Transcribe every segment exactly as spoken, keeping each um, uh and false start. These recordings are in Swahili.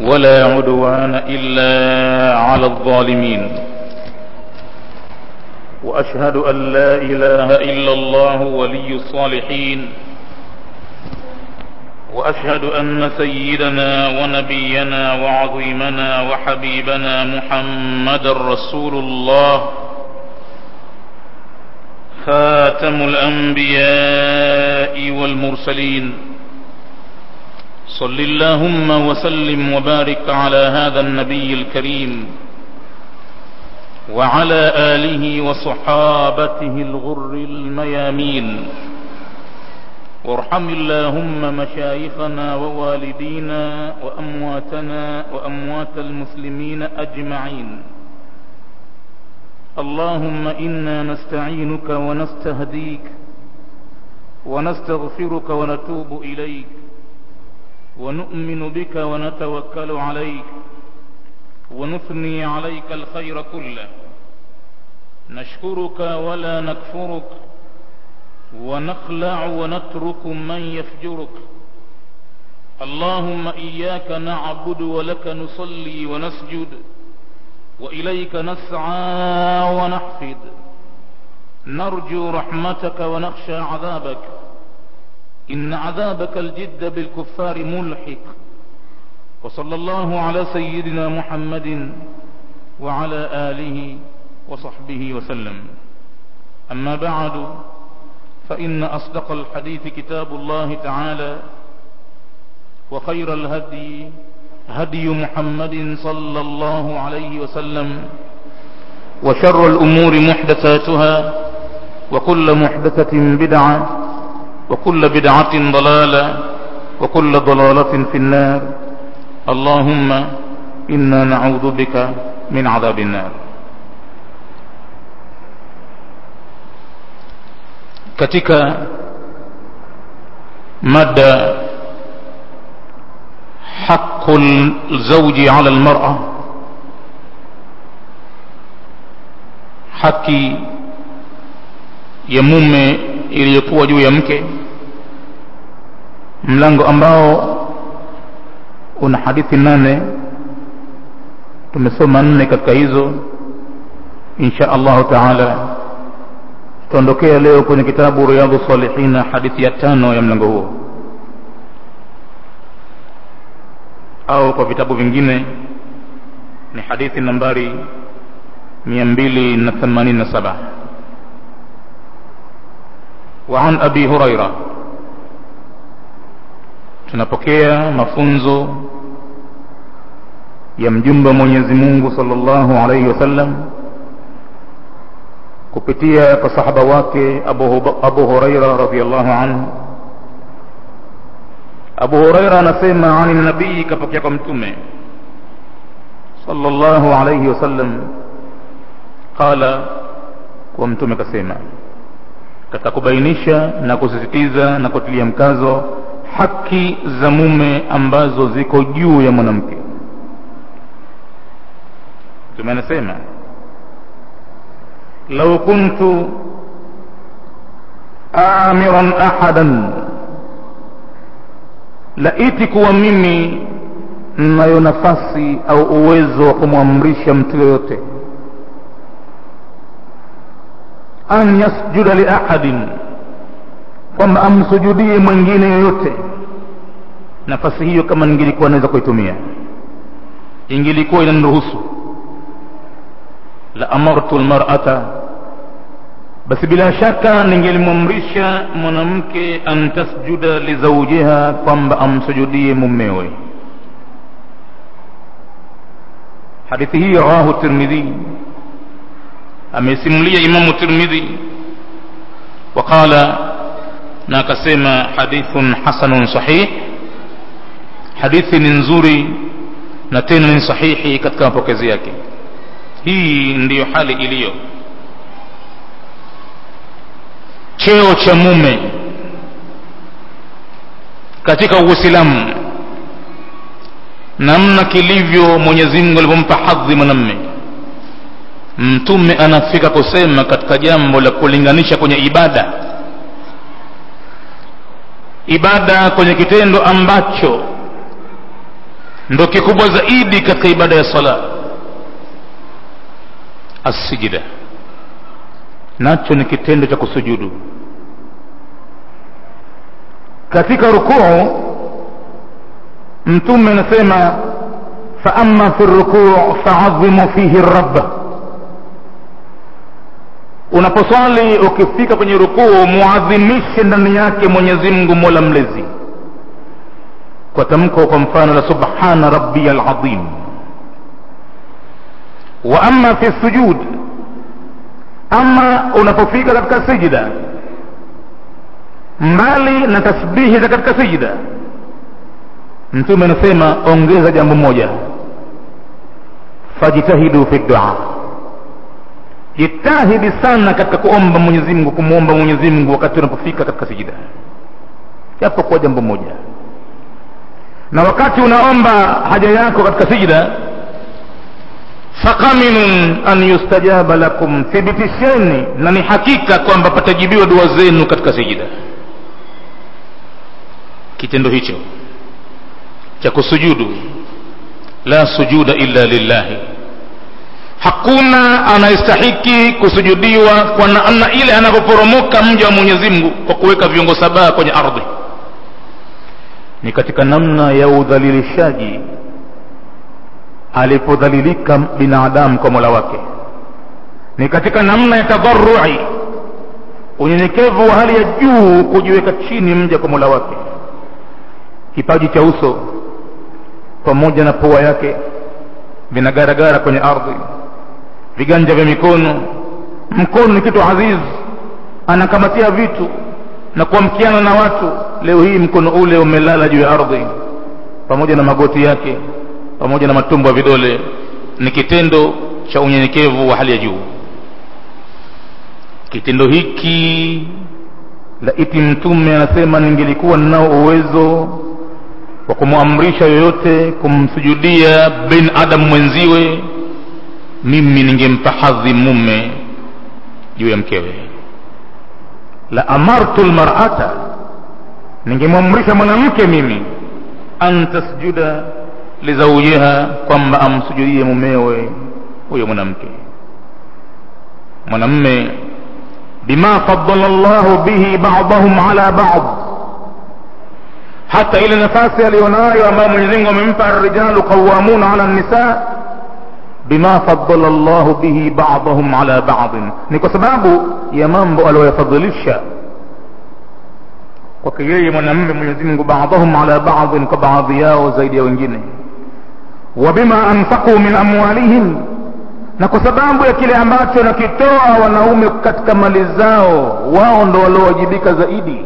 ولا عدوان إلا على الظالمين وأشهد أن لا إله إلا الله ولي الصالحين وأشهد أن سيدنا ونبينا وعظيمنا وحبيبنا محمد رسول الله خاتم الأنبياء والمرسلين صل اللهم وسلم وبارك على هذا النبي الكريم وعلى آله وصحابته الغر الميامين وارحم اللهم مشايخنا ووالدينا وأمواتنا وأموات المسلمين أجمعين. اللهم إنا نستعينك ونستهديك ونستغفرك ونتوب إليك ونؤمن بك ونتوكل عليك ونثني عليك الخير كله، نشكرك ولا نكفرك ونخلع ونترك من يفجرك. اللهم إياك نعبد ولك نصلي ونسجد وإليك نسعى ونحفد، نرجو رحمتك ونخشى عذابك، إن عذابك الجد بالكفار ملحق. وصلى الله على سيدنا محمد وعلى آله وصحبه وسلم. أما بعد، فإن أصدق الحديث كتاب الله تعالى، وخير الهدي هدي محمد صلى الله عليه وسلم، وشر الأمور محدثاتها، وكل محدثة بدعة، وكل بدعة ضلالة، وكل ضلالة في النار. اللهم إنا نعوذ بك من عذاب النار. Katika mada haqqul zawji ala almar'a, haki ya mume iliyokuwa juu ya mke, mlango ambao una hadithi nane. Tumesoma nne katika hizo. Insha Allah taala tuondokea leo kwenye kitabu Riyadhus Salihin, hadithi ya tano ya mlango huo, au kwa vitabu vingine ni hadithi nambari mia mbili na themanini na saba. Wa an Abi Huraira, tunapokea mafunzo ya mjumbe Mwenyezi Mungu sallallahu alayhi wasallam kupitia kwa sahaba wake Abu, Abu Huraira radhiyallahu anhu. Abu Huraira anasema, ani nabii, kapokea kwa mtume sallallahu alayhi wasallam, qala, kwa mtume kasema, katika kubainisha na kusisitiza na kutilia mkazo haki za mume ambazo ziko juu ya mwanamke. Mtume anasema, law kuntu amiran ahadan, laiti kuwa mimi nayo nafasi au uwezo wa kumwamrisha mtu yoyote an yasjuda li ahadin, kwamba amsujudie mwingine yoyote, nafasi hiyo kama ningelikuwa naweza kuitumia, ingelikuwa inaniruhusu, la amartu almar'ata, basi bila shaka ningelimwamrisha mwanamke an tasjuda li zawjiha, kwamba amsujudie mumewe. Hadithi hii rawahu Tirmidhi, amesimulia Imamu Tirmidhi, waqala, na akasema hadithun hasanun sahih, hadithi ni nzuri na tena ni sahihi katika mapokezi yake. Hii ndiyo hali iliyo cheo cha mume katika Uislamu, namna kilivyo Mwenyezi Mungu alipompa hadhi mwanamume. Mtume anafika kusema katika jambo la kulinganisha kwenye ibada, ibada kwenye kitendo ambacho ndo kikubwa zaidi katika ibada ya sala. As-sijda nacho ni kitendo cha kusujudu. Katika rukuu mtume anasema fa amma fi rukuu fa'azzimu fihi ar-rabb. Unaposali ukifika kwenye rukuu muadhimishe ndani yake Mwenyezi Mungu Mola mlezi kwa tamko kwa mfano la subhana rabbiyal azim. Wa amma fi sujud, ama unapofika katika sijda, mbali na tasbihi za katika sijda, mtume anasema ongeza jambo moja, fajitahidu fi dua. Jitahidi sana katika kuomba Mwenyezi Mungu, kumuomba Mwenyezi Mungu wakati unapofika katika sijda, japo kwa jambo moja. Na wakati unaomba haja yako katika sijda, faqaminun an yustajaba lakum, thibitisheni na ni hakika kwamba patajibiwa dua zenu katika sijda. Kitendo hicho cha kusujudu, la sujuda illa lillahi, hakuna anayestahiki kusujudiwa kwa namna ile anapoporomoka mja wa Mwenyezi Mungu kwa kuweka viungo saba kwenye ardhi. Ni katika namna ya udhalilishaji alipodhalilika binadamu kwa Mola wake. Ni katika namna ya tadarrui, unyenyekevu wa hali ya juu, kujiweka chini mja kwa Mola wake. Kipaji cha uso pamoja na pua yake vinagaragara kwenye ardhi, viganja vya mikono. Mkono ni kitu aziz, anakamatia vitu na kuamkiana na watu. Leo hii mkono ule umelala juu ya ardhi pamoja na magoti yake pamoja na matumbo ya vidole. Ni kitendo cha unyenyekevu wa hali ya juu. Kitendo hiki la iti mtume anasema ningelikuwa nao uwezo wa kumuamrisha yoyote kumsujudia bin adam mwenziwe, mimi ningempa hadhi mume juu ya mkewe. La amartu almar'ata, ningemwamrisha mwanamke mimi an tasjuda li zawjiha, kwamba amsujudie mumewe huyo mwanamke. Mwanamme bima faddala Allah bihi ba'dahum ala ba'd, hata ile nafasi alionayo ambayo Mwenyezi Mungu amempa, ar-rijalu qawwamuna ala an-nisa bima faddala Allah bihi ba'dahum ala ba'd, ni kwa sababu ya mambo aliyofadhilisha kwa yeye mwanamume Mwenyezi Mungu, ba'dahum ala ba'd, kwa baadhi yao zaidi ya wengine. Wa bima anfaqu min amwalihim, na kwa sababu ya kile ambacho nakitoa wanaume katika mali zao, wao ndo waliowajibika zaidi.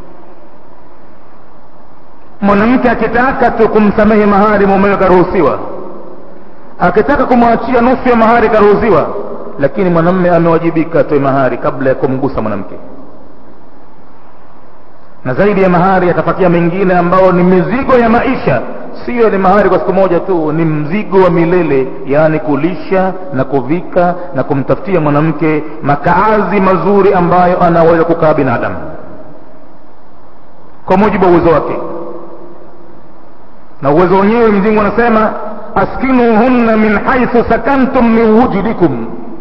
Mwanamke akitaka tu kumsamehe mahari mumewe karuhusiwa, akitaka kumwachia nusu ya mahari karuhusiwa, lakini mwanamume amewajibika atoe mahari kabla ya kumgusa mwanamke. Na zaidi ya mahari atapatia mengine ambao ni mizigo ya maisha. Sio ni mahari kwa siku moja tu, ni mzigo wa milele, yani kulisha na kuvika na kumtafutia mwanamke makaazi mazuri ambayo anaweza kukaa binadamu kwa mujibu wa uwezo wake. Na uwezo wenyewe Mwenyezi Mungu anasema askinuhunna min haythu sakantum min wujudikum,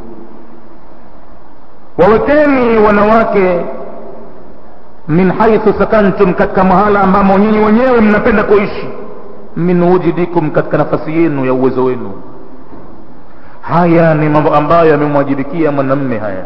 wawekeni wanawake min haythu sakantum, katika mahala ambamo nyinyi wenyewe mnapenda kuishi, min wujudikum, katika nafasi yenu ya uwezo wenu. Haya ni mambo ambayo yamemwajibikia mwanamume. Haya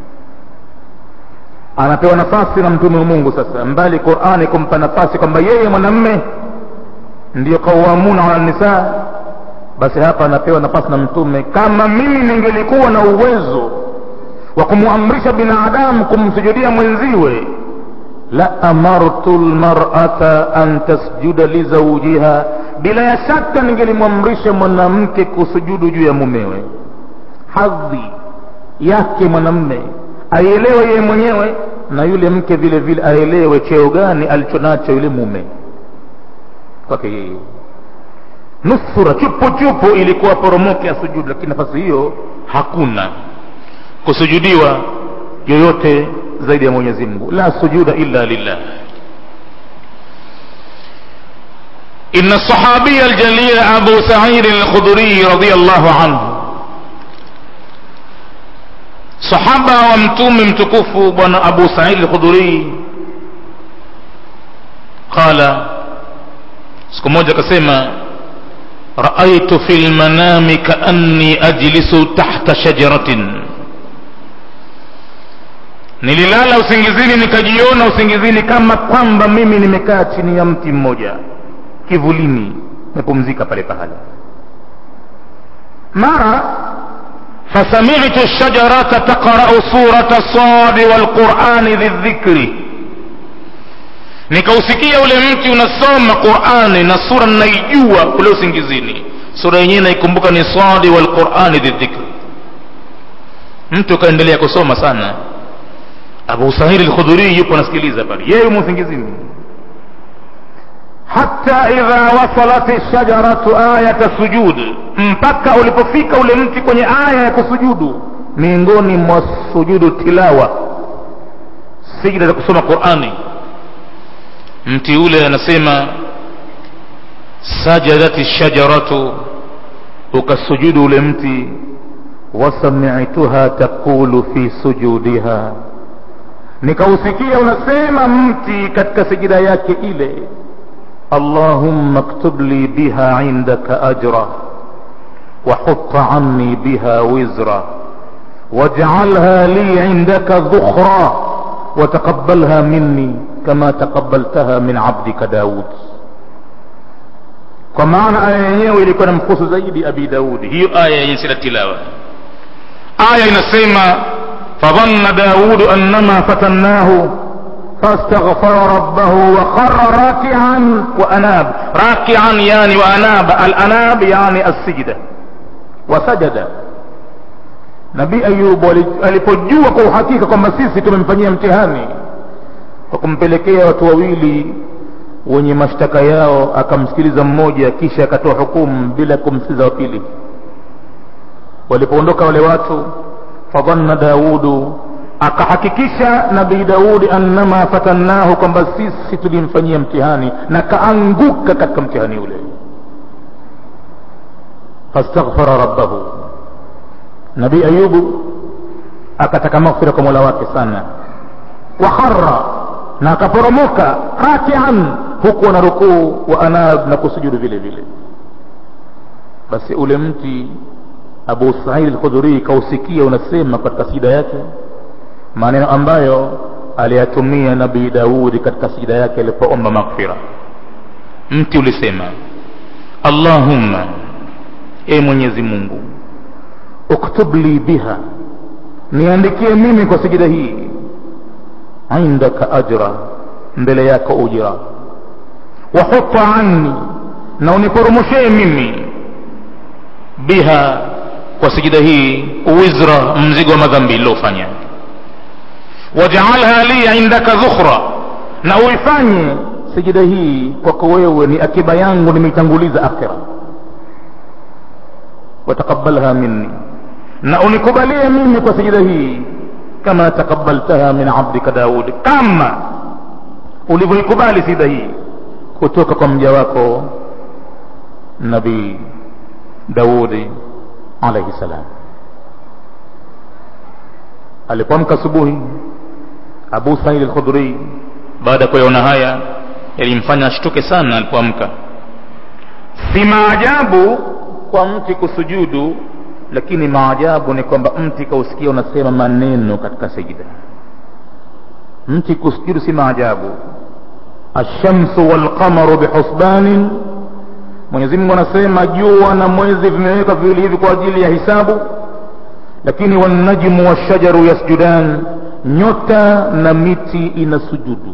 anapewa nafasi na mtume wa Mungu. Sasa mbali Qur'ani kumpa nafasi kwamba yeye mwanamume ndiyo qawwamuna ala nisa, basi hapa anapewa nafasi na mtume. Kama mimi ningelikuwa na uwezo wa kumuamrisha binadamu kumsujudia mwenziwe, la amartu almar'ata an tasjuda li zawjiha, bila ya shaka ningelimwamrisha mwanamke kusujudu juu ya mumewe. Hadhi yake mwanamume aielewe yeye mwenyewe, na yule mke vile vile aelewe cheo gani alichonacho yule mume kwake yeye. Nusura chupu chupu ilikuwa poromoke ya sujudu, lakini nafasi hiyo hakuna kusujudiwa yoyote zaidi ya Mwenyezi Mungu. La sujuda illa lillah. inna sahabiyya aljalil Abu Sa'id al-Khudri radiyallahu anhu, sahaba wa mtume mtukufu bwana Abu Sa'id al-Khudri, qala, siku moja akasema, raaitu fil manami kaanni ajlisu tahta shajaratin, nililala usingizini nikajiona usingizini kama kwamba mimi nimekaa chini ya mti mmoja kivulini, nimepumzika pale pahala. mara fasami'tu ash-shajarata taqra'u surata Sad wal Qur'ani dhikri, nikausikia ule mti unasoma Qur'ani na sura ninaijua ule usingizini, sura yenyewe naikumbuka ni Sad wal Qur'ani dhikri. mtu kaendelea kusoma sana, Abu Sa'id al-Khudri yupo nasikiliza pale, yeye yumo usingizini. hatta idha wasalat ash-shajaratu ayata sujud, mpaka ulipofika ule mti kwenye aya ya kusujudu, miongoni mwa sujudu tilawa, sijda za kusoma Qur'ani, mti ule anasema sajadati ash-shajaratu, ukasujudu ule mti, wasami'tuha taqulu fi sujudiha, nikausikia unasema mti katika sijida yake ile, Allahumma aktub li biha indaka ajra wa hut anni biha wizra waj'alha li indaka dhukhra wa taqabbalha minni kama taqabbaltaha min 'abdika Daud. Kwa maana aya yenyewe ilikuwa na mkusu zaidi Abi Daud, hiyo aya yenye sila tilawa. aya inasema fadhanna Daud annama fatannahu fastaghfara rabbahu wa kharra raki'an wa anab. raki'an yani wa anab, al-anab yani as-sijda wa sajada. Nabii Ayub alipojua kwa uhakika kwamba sisi tumemfanyia mtihani kwa kumpelekea watu wawili wenye mashtaka yao, akamsikiliza mmoja kisha akatoa hukumu bila kumsikiliza wa pili. Walipoondoka wale watu, fadhanna Daudu, akahakikisha Nabii Daudi annama fatannahu, kwamba sisi tulimfanyia mtihani, na kaanguka katika mtihani ule. fastaghfara rabbahu, Nabii Ayubu akataka maghfira kwa Mola wake sana. wa kharra, na akaporomoka, raki'an, huku na rukuu, wa anab, na kusujudu vile vile. Basi ule mti Abu Sa'id al-Khudri kausikia unasema katika sijida yake maneno ambayo aliyatumia Nabii Daudi katika sijida yake alipoomba maghfira. Mti ulisema, Allahumma, e Mwenyezi Mungu, uktub li biha, niandikie mimi kwa sijida hii, indaka ajra, mbele yako ujira, wa hutta anni, na uniporomoshe mimi, biha, kwa sijida hii, wizra, mzigo wa madhambi nilofanya, waj'alha li indaka dhukhra, na uifanye sijida hii kwako wewe ni akiba yangu nimeitanguliza akhira, wataqabbalha minni, na unikubalie mimi kwa sijida hii kama takabbaltaha min 'abdika Daud, kama ulivyoikubali sijida hii kutoka kwa mja wako Nabii Daudi alayhi salam. Alipoamka asubuhi, Abu Sa'id al-Khudri baada ya kuona haya yalimfanya ashtuke sana. Alipoamka, si maajabu kwa mti kusujudu, lakini maajabu ni kwamba mti kausikia unasema maneno katika sijida. Mti kusujudu si maajabu. ash-shamsu wal-qamaru bihusbanin, Mwenyezi Mungu anasema jua na mwezi vimeweka viwili hivi kwa ajili ya hisabu, lakini wan-najmu wash-shajaru yasjudan, nyota na miti inasujudu.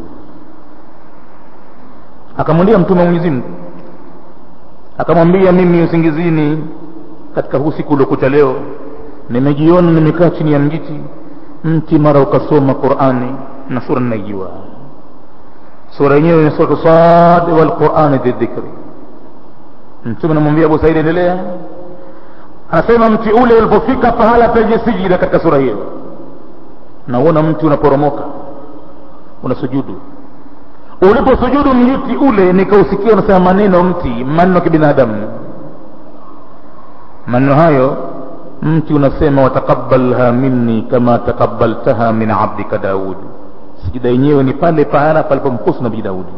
Akamwambia mtume wa Mwenyezi Mungu, akamwambia, mimi usingizini katika usiku uliokucha leo nimejiona nimekaa chini ya mjiti, mti mara ukasoma Qur'ani na sura ninaijua, sura yenyewe ni sura Sad wal Qur'ani dhikri. Mtume anamwambia Abu Sa'id, endelea. Anasema mti ule ulipofika pahala penye sijida katika sura hiyo, na uona mti unaporomoka, unasujudu, uliposujudu mti ule nikausikia unasema maneno mti, maneno ya kibinadamu. Maneno hayo mti unasema wataqabbalha minni kama taqabbaltaha min abdika Daud. Sijida yenyewe ni pale pahala palipomkusu Nabii Daudi.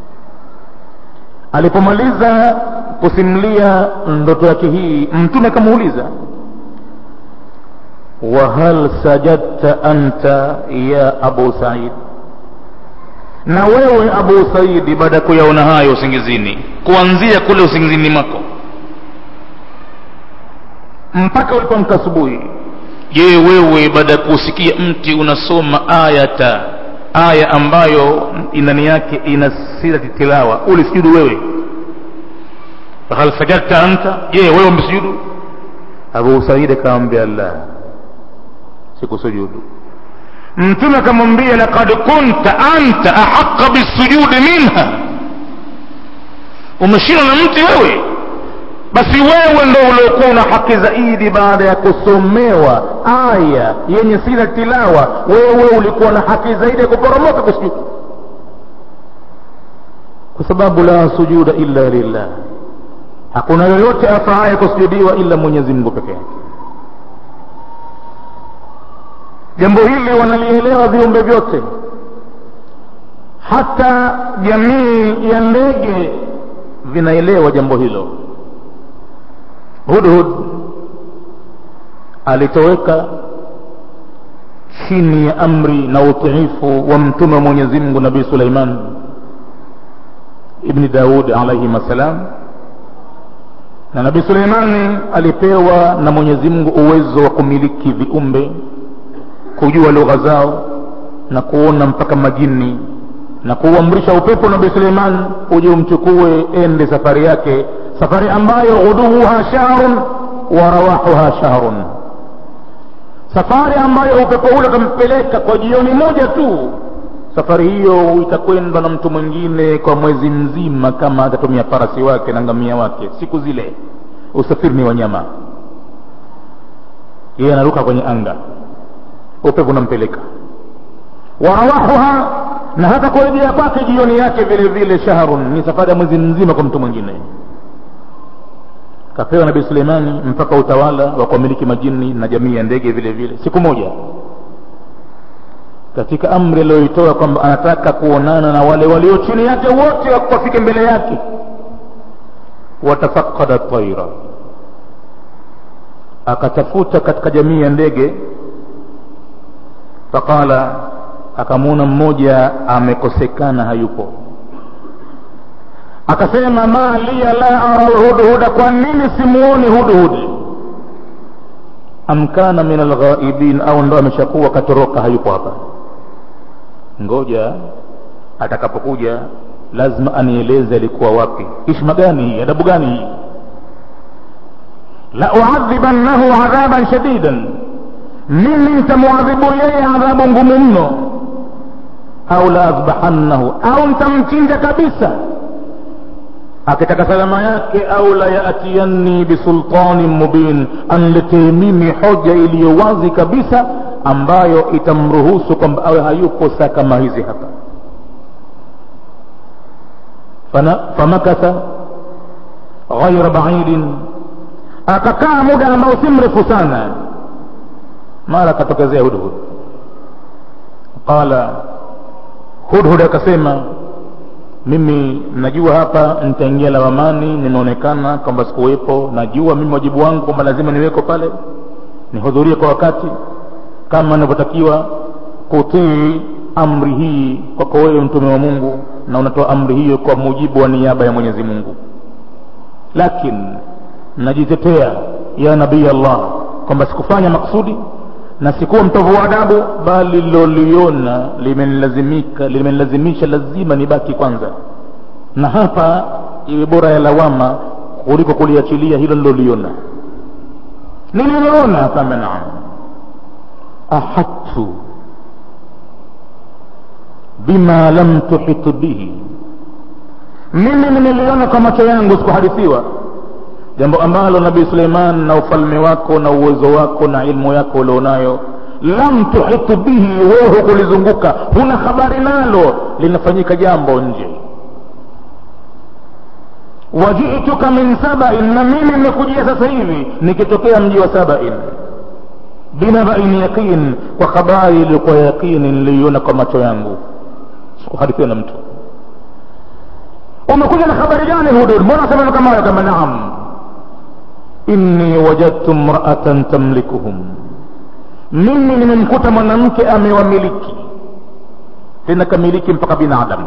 Alipomaliza kusimulia ndoto yake hii, mtume akamuuliza, wa hal sajadta anta ya Abu Sa'id, na wewe Abu Sa'id baada kuyaona hayo usingizini, kuanzia kule usingizini mako mpaka ulipomka asubuhi, je wewe baada kusikia mti unasoma ayata, aya ambayo ndani yake ina sirati tilawa, ulisujudu wewe? hal sajadta anta, je wewe umsujudu? Abu Sa'id akamwambia la, sikusujudu. Mtume akamwambia laqad kunta anta ahaqqa bisujudi minha, umeshina na mti wewe, basi wewe ndio uliokuwa na haki zaidi baada ya kusomewa aya yenye sira tilawa, wewe ulikuwa na haki zaidi ya kuporomoka kusujudu, kwa sababu la sujuda illa lillah, hakuna yoyote afaaye kusujudiwa ila Mwenyezi Mungu pekee yake. Jambo hili wanalielewa viumbe vyote, hata jamii ya ndege vinaelewa jambo hilo. Hudhud alitoweka chini ya amri na utiifu wa mtume wa Mwenyezi Mungu Nabii Suleiman ibn Daud alayhi masalam, na Nabii Suleiman alipewa na Mwenyezi Mungu uwezo wa kumiliki viumbe, kujua lugha zao na kuona mpaka majini, na kuamrisha upepo Nabii Suleiman uje umchukue ende safari yake, safari ambayo ghuduha shahrun wa rawahuha shahrun, safari ambayo upepo ule utampeleka kwa jioni moja tu, safari hiyo itakwenda na mtu mwingine kwa mwezi mzima kama atatumia farasi wake na ngamia wake. Siku zile usafiri ni wanyama, yeye anaruka kwenye anga, upepo unampeleka. Warawahuha, na hata kurejea kwake jioni yake vile vile shahrun, ni safari ya mwezi mzima kwa mtu mwingine. Kapewa Nabii Suleimani mpaka utawala wa kumiliki majini na jamii ya ndege vile vile. Siku moja katika amri aliyoitoa kwamba anataka kuonana na wale walio chini yake wote wafike mbele yake, watafaqada tayra, akatafuta katika jamii ya ndege, faqala, akamwona mmoja amekosekana, hayupo. Akasema ma liya la ara alhudhuda, kwa nini simuoni hudhud? Amkana min alghaibin, au ndo ameshakuwa katoroka, hayupo hapa. Ngoja atakapokuja lazima anieleze alikuwa wapi, heshima gani, adabu gani. La uadhibannahu adhaban shadidan, mimi nitamuadhibu yeye adhabu ngumu mno. Au la azbahannahu, au nitamchinja kabisa akitaka salama yake. Au la yaatiyanni bisultanin mubin, anletee mimi hoja iliyo wazi kabisa ambayo itamruhusu kwamba awe hayupo saa kama hizi hapa. Fana famakatha ghayra ba'idin, akakaa muda ambao si mrefu sana, mara katokezea Hudhud. Qala, Hudhud akasema, mimi najua hapa nitaingia lawamani, nimeonekana kwamba sikuwepo, najua mimi wajibu wangu kwamba lazima niweko pale, nihudhurie kwa wakati kama ninavyotakiwa kutii amri hii kwako wewe mtume wa Mungu, na unatoa amri hiyo kwa mujibu wa niaba ya Mwenyezi Mungu. Lakini najitetea ya nabii Allah kwamba sikufanya maksudi na sikuwa mtovu wa adabu, bali loliona limenilazimika limenilazimisha lazima nibaki kwanza, na hapa iwe bora ya lawama kuliko kuliachilia hilo loliona. Niliona kama naam ahatu bima lam tuhit bihi, mimi niliona kwa macho yangu, sikuhadithiwa, jambo ambalo Nabii Suleiman na ufalme wako na uwezo wako na ilmu yako ulionayo lam tuhit bihi, wewe kulizunguka, huna habari nalo, linafanyika jambo nje. Waji'tuka min saba'in, na mimi nimekujia sasa hivi nikitokea mji wa Saba'in, binaba'in yaqin, kwa habari iliyokuwa yaqini niliona kwa macho yangu, sikuhadithiwa na mtu. Umekuja na habari gani Hudud? Mbona sema kama hayo? Kama naam, inni wajadtu imra'atan tamlikuhum, mimi nimemkuta mwanamke amewamiliki, tena kamiliki mpaka binadamu.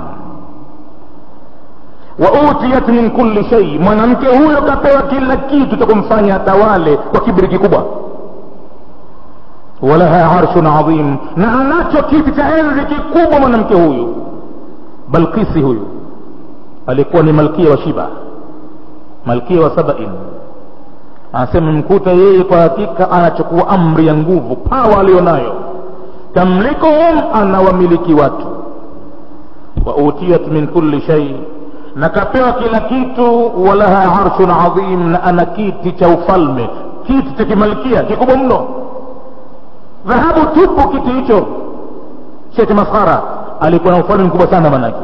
Wa utiyat min kulli shay, mwanamke huyo kapewa kila kitu cha kumfanya atawale kwa kiburi kikubwa. Walaha arshun adhim, na anacho kiti cha enzi kikubwa mwanamke huyu. Balqisi huyu alikuwa ni malkia wa Shiba, malkia wa Saba'in. Anasema mkuta yeye kwa hakika anachukua amri ya nguvu, power alionayo. Tamlikuhum, anawamiliki watu. Wa utiyat min kulli shay, na kapewa kila kitu. Walaha arshun adhim, na ana kiti cha ufalme, kiti cha kimalkia kikubwa mno. Dhahabu tupu kiti hicho, sheti maskhara. Alikuwa na ufalme mkubwa sana manake.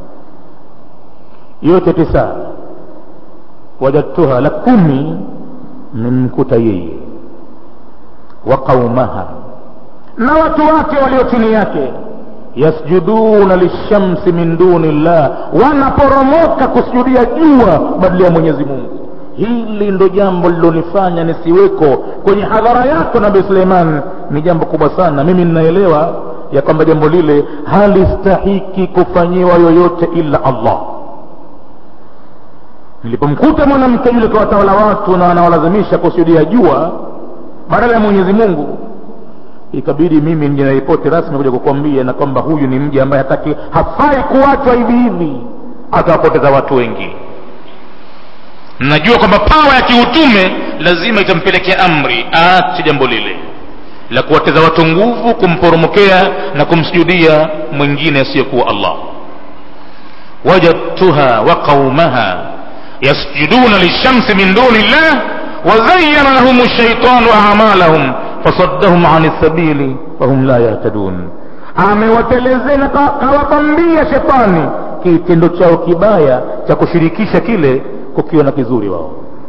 Yote tisa. Wajadtuha, la kumi nimkuta yeye, wa qaumaha, na watu wake walio chini yake, yasjuduna lishamsi min dunillah, wanaporomoka kusujudia jua badala ya Mwenyezi Mungu. Hili ndo jambo lilonifanya nisiweko kwenye hadhara yako Nabii Suleiman, ni jambo kubwa sana. Mimi ninaelewa ya kwamba jambo lile halistahiki kufanyiwa yoyote ila Allah. Nilipomkuta mwanamke yule kwa watawala watu na wanawalazimisha kusujudia jua badala ya Mwenyezi Mungu, ikabidi mimi nje na ripoti rasmi kuja kukwambia na kwamba huyu ni mji ambaye hataki, hafai kuachwa hivi hivi, atawapoteza watu wengi. Najua kwamba pawa ya kiutume lazima itampelekea amri aache jambo lile la kuwateza watu nguvu, kumporomokea na kumsujudia mwingine asiyokuwa Allah. Wajadtuha wa qaumaha yasjuduna lishamsi min dunillah wa zayyana lahum ash-shaytanu a'malahum fasaddahum 'anis sabili fahum la yahtadun. Amewatelezea, kawapambia shetani kitendo chao kibaya cha kushirikisha kile kukiona kizuri wao.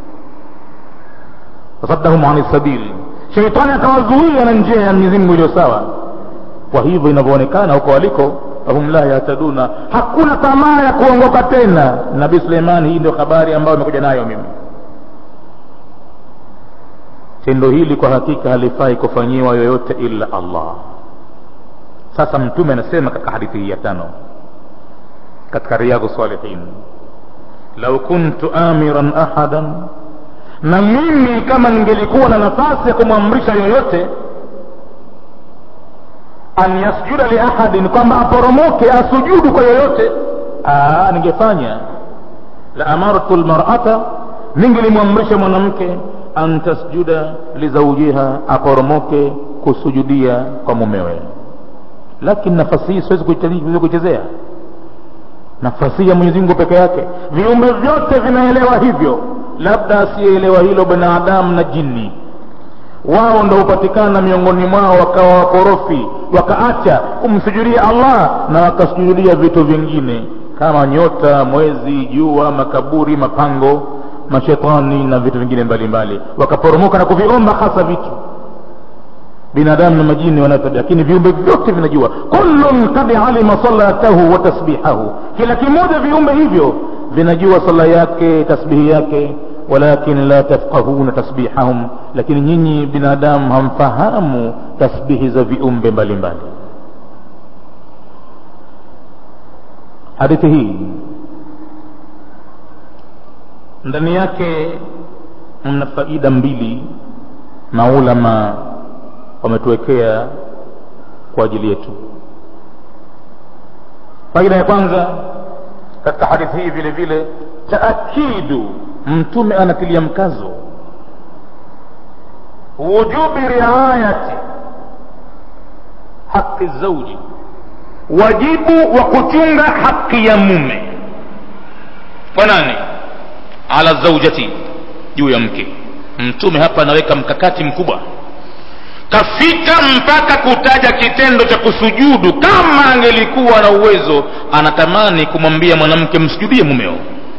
Fasaddahum 'anis sabili, shetani akawazuia na njia ya Mwenyezi Mungu iliyo sawa. Kwa hivyo inavyoonekana huko waliko, fahum la yahtaduna, hakuna tamaa ya kuongoka tena. Nabii Suleiman, hii ndio habari ambayo nimekuja nayo mimi. Tendo hili kwa hakika halifai kufanyiwa yoyote ila Allah. Sasa mtume anasema katika hadithi hii ya tano katika Riyadhus Salihin, law kuntu amiran ahadan, na mimi kama ningelikuwa na nafasi ya kumwamrisha yoyote, an yasjuda li ahadin, kwamba aporomoke asujudu kwa yoyote, ah ningefanya. La amartu almar'ata, ningelimwamrisha mwanamke an tasjuda li zawjiha, aporomoke kusujudia kwa mumewe. Lakini nafasi hii siwezi kuichezea, nafasi ya Mwenyezi Mungu peke yake. Viumbe vyote vinaelewa hivyo, labda asiyeelewa hilo binadamu na jini. Wao ndio upatikana miongoni mwao wakawa wakorofi, wakaacha kumsujudia Allah na wakasujudia vitu vingine kama nyota, mwezi, jua, makaburi, mapango, mashetani na vitu vingine mbalimbali, wakaporomoka na kuviomba hasa vitu. Binadamu na majini wanatabia, lakini viumbe vyote vinajua. Kullun qad alima salatahu wa tasbihahu, kila kimoja viumbe hivyo vinajua sala yake, tasbihi yake. Walakin la tafqahuna tasbihahum, lakini nyinyi binadamu hamfahamu tasbihi za viumbe mbalimbali. Hadithi hii ndani yake mna faida mbili maulama wametuwekea kwa ajili yetu. Faida ya kwanza katika hadithi hii vile vile, taakidu, mtume anatilia mkazo wujubi riayati haki zauji, wajibu wa kuchunga haki ya mume. Kwa nani? Ala zaujati, juu ya mke. Mtume hapa anaweka mkakati mkubwa kafika mpaka kutaja kitendo cha kusujudu. Kama angelikuwa na uwezo anatamani kumwambia mwanamke msujudie mumeo,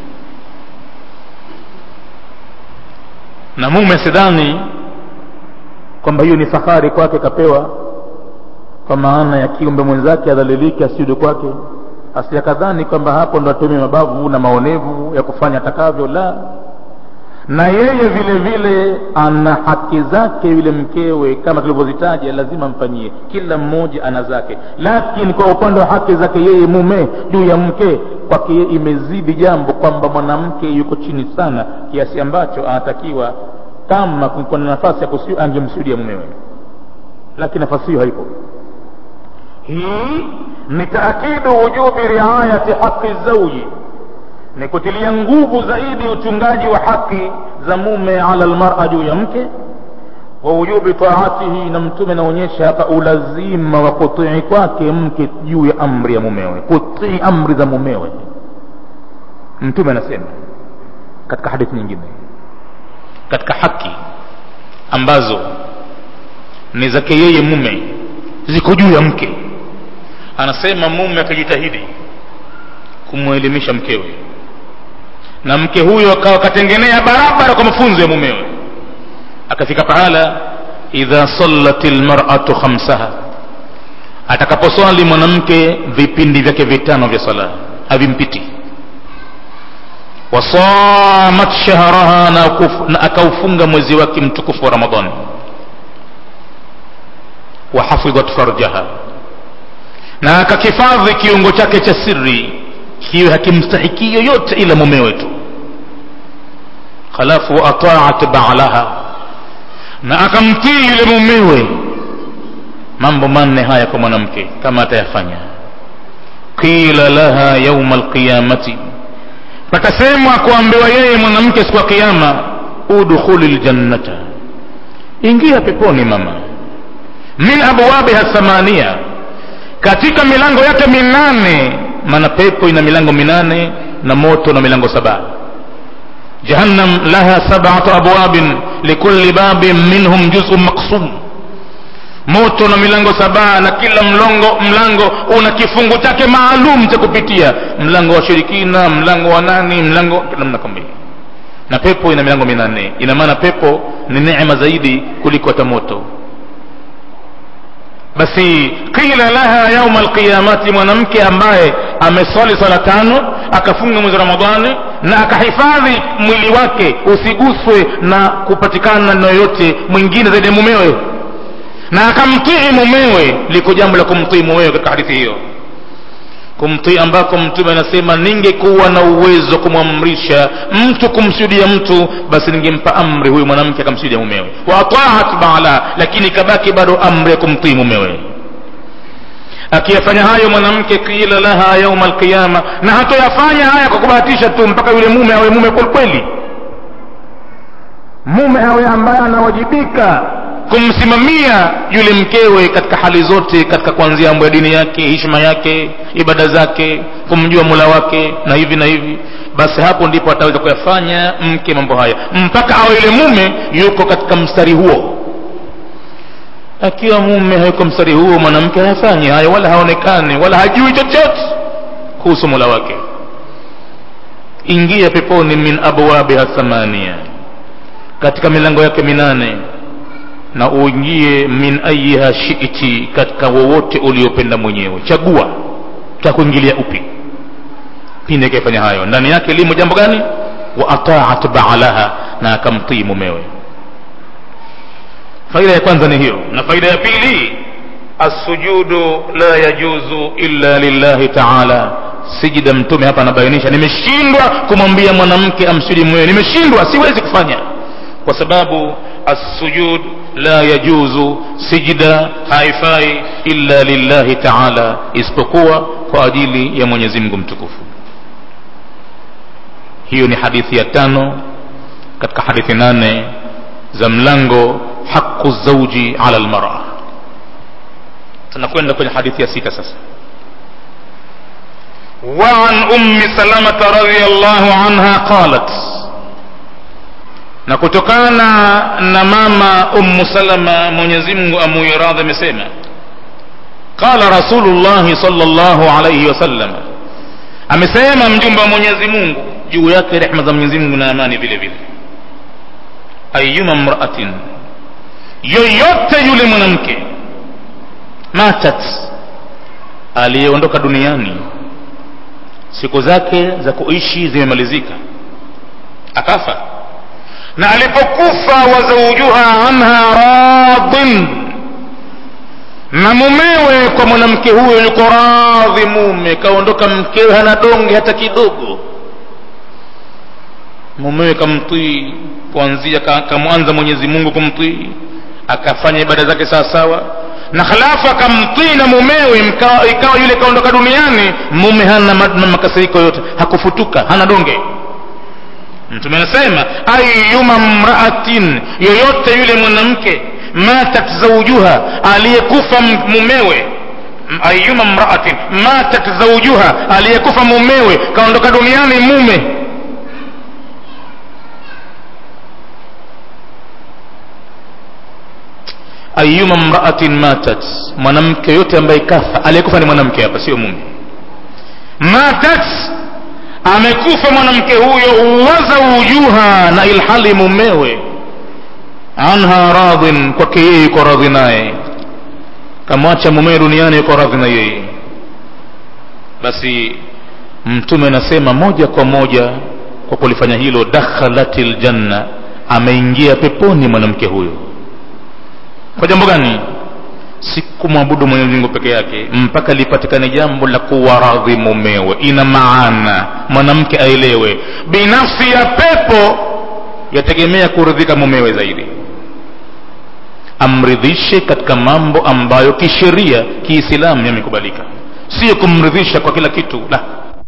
na mume sidhani kwamba hiyo ni fahari kwake kapewa, kwa maana ya kiumbe mwenzake adhalilike asujudu kwake, asiyakadhani kwamba hapo ndo atumie mabavu na maonevu ya kufanya atakavyo. La, na yeye vile vile ana haki zake yule mkewe, kama tulivyozitaja, lazima mfanyie. Kila mmoja ana zake, lakini kwa upande wa haki zake yeye mume juu ya mke, kwake imezidi jambo kwamba mwanamke yuko chini sana kiasi ambacho anatakiwa kama kuna nafasi ya kusujudu angemsujudia mumewe, lakini nafasi hiyo haipo. Hii ni taakidu wujubi riayati haqi zawji, ni kutilia nguvu zaidi uchungaji wa haki za mume ala almar'a juu ya mke, wa wujubi taatihi, na mtume naonyesha hapa ulazima wa kutii kwake mke juu ya amri ya mumewe, kutii amri za mumewe. Mtume anasema katika hadithi nyingine, katika haki ambazo ni zake yeye mume ziko juu ya mke, anasema mume akijitahidi kumwelimisha mkewe na mke huyo akawa katengenea barabara kwa mafunzo ya mumewe, akafika pahala idha sallatil mar'atu khamsaha, atakaposwali mwanamke vipindi vyake vitano vya sala havimpiti, wasamat shahraha, na akaufunga mwezi wake mtukufu wa Ramadhani, wa hafidhat farjaha, na akakifadhi kiungo chake cha siri kiwe hakimstahiki yoyote ila mumewe tu. Khalafu ata'at ba'laha, na akamtii yule mumewe. Mambo manne haya kwa mwanamke kama atayafanya, qila laha yawma alqiyamati, patasemwa kuambiwa yeye mwanamke siku ya kiyama, udkhulil jannata, ingia peponi mama, min abwabiha thamania, katika milango yake minane. Maana pepo ina milango minane na moto na milango saba. Jahannam laha sab'atu abwabin likulli babin minhum juz'un maqsum, moto na milango saba, na kila mlango mlango una kifungu chake maalum cha kupitia, mlango wa shirikina, mlango wa nani, mlango namna kama hiyo. Na pepo ina milango minane, ina maana pepo ni neema zaidi kuliko hata moto. Basi qila laha yawma alqiyamati, mwanamke ambaye ameswali sala tano, akafunga mwezi Ramadhani, na akahifadhi mwili wake usiguswe na kupatikana na yoyote mwingine zaidi ya mumewe, na akamtii mumewe. Liko jambo la kumtii mumewe katika hadithi hiyo, kumtii ambako mtume anasema ningekuwa na uwezo kumwamrisha mtu kumsujudia mtu, basi ningempa amri huyu mwanamke akamsujudia mumewe, wa ta'at ba'la, lakini kabaki bado amri ya kumtii mumewe. Akiyafanya hayo mwanamke, qila laha yawma alqiyama, na hatoyafanya haya kwa kubahatisha tu, mpaka yule mume awe mume kwa kweli, mume awe ambaye anawajibika kumsimamia yule mkewe katika hali zote, katika kuanzia mambo ya dini yake, heshima yake, ibada zake, kumjua Mola wake na hivi na hivi. Basi hapo ndipo ataweza kuyafanya mke mambo haya, mpaka awe yule mume yuko katika mstari huo. Akiwa mume hayuko mstari huo, mwanamke hafanyi haya, wala haonekani, wala hajui chochote kuhusu Mola wake. Ingia peponi min abwabiha thamania, katika milango yake minane, na uingie min ayiha shi'ti, katika wowote uliopenda mwenyewe. Chagua cha kuingilia upi. Pinde kaifanya hayo, ndani yake limo jambo gani? Wa ata'at ba'laha, na akamtii mumewe. Faida ya kwanza ni hiyo. Na faida ya pili, as-sujudu la yajuzu illa lillahi ta'ala. Sijida, mtume hapa anabainisha, nimeshindwa kumwambia mwanamke amsujudi mumewe, nimeshindwa, siwezi kufanya, kwa sababu as-sujud la yajuzu, sijida haifai illa lillahi ta'ala, isipokuwa kwa ajili ya Mwenyezi Mungu mtukufu. Hiyo ni hadithi ya tano katika hadithi nane za mlango haqqu zawji ala almar'a. Tunakwenda kwenye hadithi ya sita sasa. Wa an ummi salamah radhiyallahu anha qalat, na kutokana na mama Ummu Salama Mwenyezi Mungu amuiradhi amesema qala Rasulullah sallallahu alayhi wasallam, amesema mjumbe wa Mwenyezi Mungu juu yake rehema za Mwenyezi Mungu na amani vile vile, ayyuma mra'atin, yoyote yule mwanamke, matat, aliyeondoka duniani siku zake za kuishi zimemalizika akafa, na alipokufa wazaujuha anha radin, na mumewe kwa mwanamke huyo yuko radhi, mume kaondoka, mkewe hana donge hata kidogo, mumewe kamtii kuanzia kamwanza Mwenyezi Mungu kumtii, akafanya ibada zake sawa sawa, na khalafa akamtii na mumewe, ikawa yule kaondoka duniani, mume hana makasiriko yote, hakufutuka, hana donge. Mtume anasema ayyuma mra'atin, yoyote yule mwanamke, matat zawjuha, aliyekufa mumewe, ayyuma mra'atin matat zawjuha, aliyekufa mumewe, kaondoka duniani mume, ayyuma mra'atin matat, mwanamke yote ambaye kafa, aliyekufa ni mwanamke hapa sio mume, matat, amekufa mwanamke huyo, wazaujuha, na ilhali mumewe, anha radhin, kwake yeye yuko radhi naye, kamwacha mumewe duniani yuko radhi na yeye, basi Mtume anasema moja kwa moja kwa kulifanya hilo, dakhalatil janna, ameingia peponi mwanamke huyo. Kwa jambo gani? Si kumwabudu Mwenyezi Mungu peke yake, mpaka lipatikane jambo la kuwa radhi mumewe. Ina maana mwanamke aelewe binafsi ya pepo yategemea kuridhika mumewe zaidi, amridhishe katika mambo ambayo kisheria kiislamu yamekubalika, sio kumridhisha kwa kila kitu la.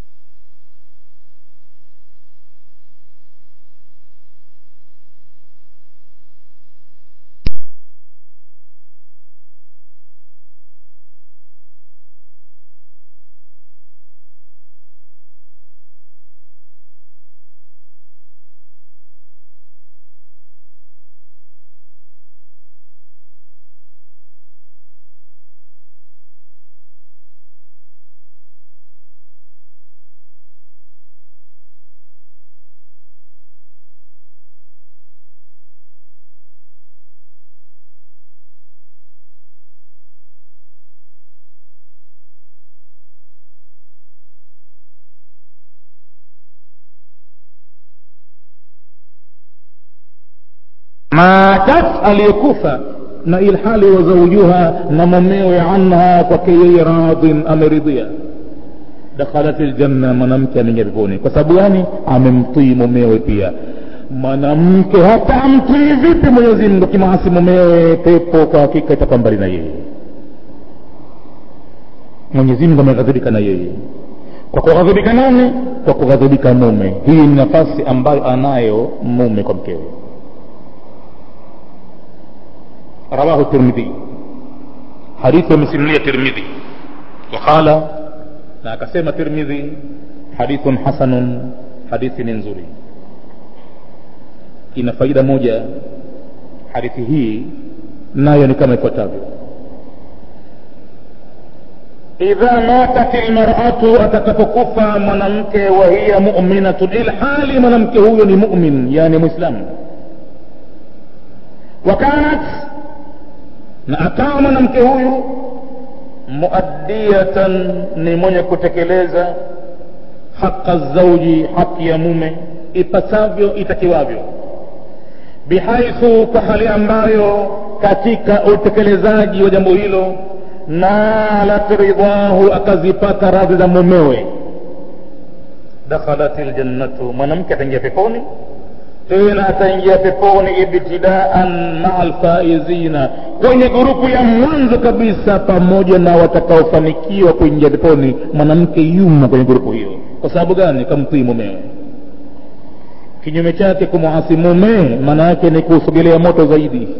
matat, aliyekufa, na ilhali wazaujuha, na mumewe, anha, kwake yeye radhin, ameridhia, dakhalatil janna, mwanamke ameingia peponi. Kwa sababu gani? Amemtii mumewe pia. Mwanamke hata amtii vipi Mwenyezi Mungu, kimaasi mumewe, pepo kwa hakika itakuwa mbali na yeye. Mwenyezi Mungu ameghadhibika na yeye. Kwa kughadhibika nani? Kwa kughadhibika mume. Hii ni nafasi ambayo anayo mume kwa mkewe. رواه الترمذي، حديث مسلم الترمذي، وقال na akasema Tirmidhi hadithun hasanun, hadithi ni nzuri. Ina faida moja hadithi hii, nayo ni kama ifuatavyo: idha matat almar'atu, atakapokufa mwanamke, wa hiya mu'minatun, ilhali mwanamke huyo ni mu'min, yani muislamu, wa kanat, na akawa mwanamke huyu muaddiyatan, ni mwenye kutekeleza haqqa zawji, haki ya mume, ipasavyo, itakiwavyo, bihaithu, kwa hali ambayo katika utekelezaji wa jambo hilo, nalat ridahu, akazipata radhi za mumewe, dakhalatil jannatu, mwanamke ataingia peponi, tena ataingia peponi ibtidaan ma'al faizina, kwenye grupu ya mwanzo kabisa, pamoja na watakaofanikiwa kuingia peponi. Mwanamke yumo kwenye grupu hiyo. Kwa sababu gani? Kamtii mumewe. Kinyume chake kumuasi mume, maana yake ni kusogelea moto zaidi.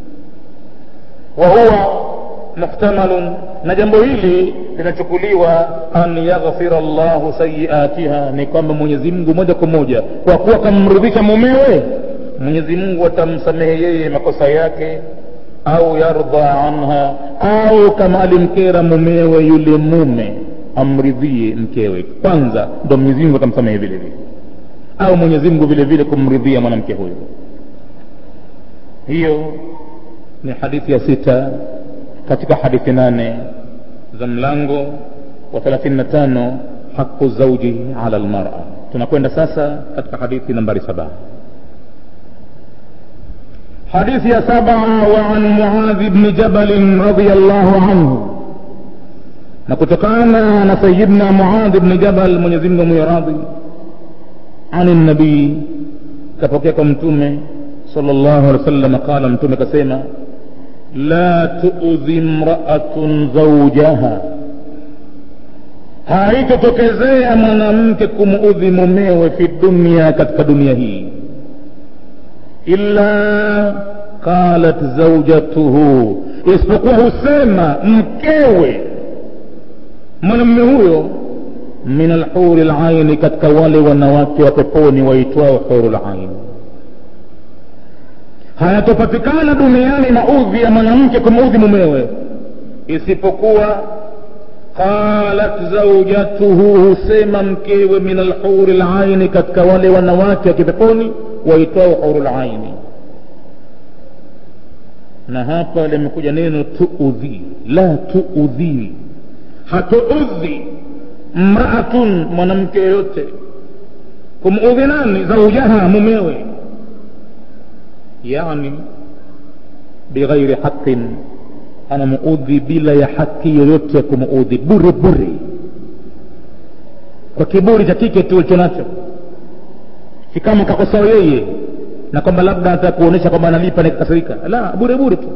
wa huwa muhtamalun, na jambo hili linachukuliwa an yaghfira Allahu sayiatiha, ni kwamba Mwenyezi Mungu moja kwa moja, kwa kuwa kamridhisha mumewe, Mwenyezi Mungu atamsamehe yeye makosa yake, au yardha anha, au kama alimkera mumewe yule mume amridhie mkewe kwanza, ndo Mwenyezi Mungu atamsamehe vile vile, au Mwenyezi Mungu vile vile kumridhia mwanamke huyo. Hiyo ni hadithi ya sita katika hadithi nane za mlango wa thelathini na tano haqu zawji ala almar'a. Tunakwenda sasa katika hadithi nambari saba. Hadithi ya saba, wa an Muadh ibn Jabal radhiyallahu anhu, na kutokana na sayyidina Muadh ibn Jabal, Mwenyezi Mungu mwiradhi, ani nabii, kapokea kwa mtume sallallahu alaihi wasallam, qala, mtume kasema, la tu'dhi imra'atun zawjaha, haitotokezea mwanamke kumuudhi mumewe fi dunya, katika dunia hii, illa qalat zawjatuhu, isipokuwa husema mkewe mwanamume huyo, min alhuri alaini, katika wale wanawake wa peponi waitwao hurul ain. Hayatopatikana duniani maudhi ya mwanamke kumuudhi mumewe isipokuwa qalat zawjatuhu, husema mkewe, min alhuri alaini, katika wale wanawake wa peponi waitwao hurul aini. Na hapa limekuja neno tuudhi, la tuudhi, hatuudhi mraatun, mwanamke yote, kumuudhi nani? Zawjaha, mumewe, yani bighairi haqqin, ana muudhi bila ya haki yoyote ya kumuudhi, bure bure, kwa kiburi cha kike tu alichonacho, si kama kakosa yeye na kwamba labda atakuonesha kwamba analipa na kukasirika, la, bure bure tu.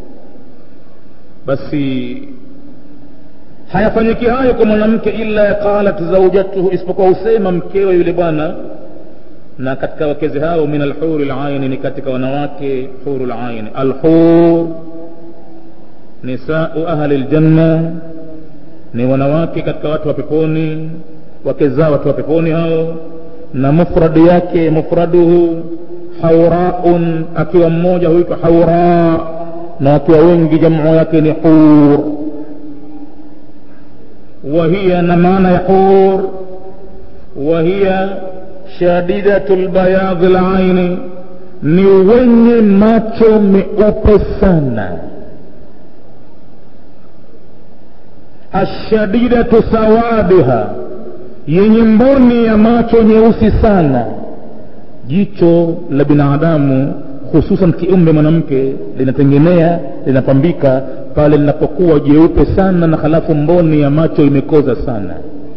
Basi hayafanyiki hayo kwa mwanamke, illa qalat zawjatuhu, isipokuwa usema mkewe yule bwana. Na katika wakezi hao, min alhuri alaini, ni katika wanawake hurul ain. Alhur nisa'u ahli aljanna, ni wanawake katika watu wa peponi, wake zao watu wa peponi hao. Na mufradu yake, mufraduhu hawraun, akiwa mmoja huitwa hawra, na akiwa wengi jamu yake ni hur. وهي نمانا يحور وهي شديدة البياض العين, ni wenye macho meupe sana. Ashadidatu sawadiha, yenye mboni ya macho nyeusi sana. Jicho la binadamu, hususan kiumbe mwanamke, linatengenea, linapambika pale linapokuwa jeupe sana, na halafu mboni ya macho imekoza sana.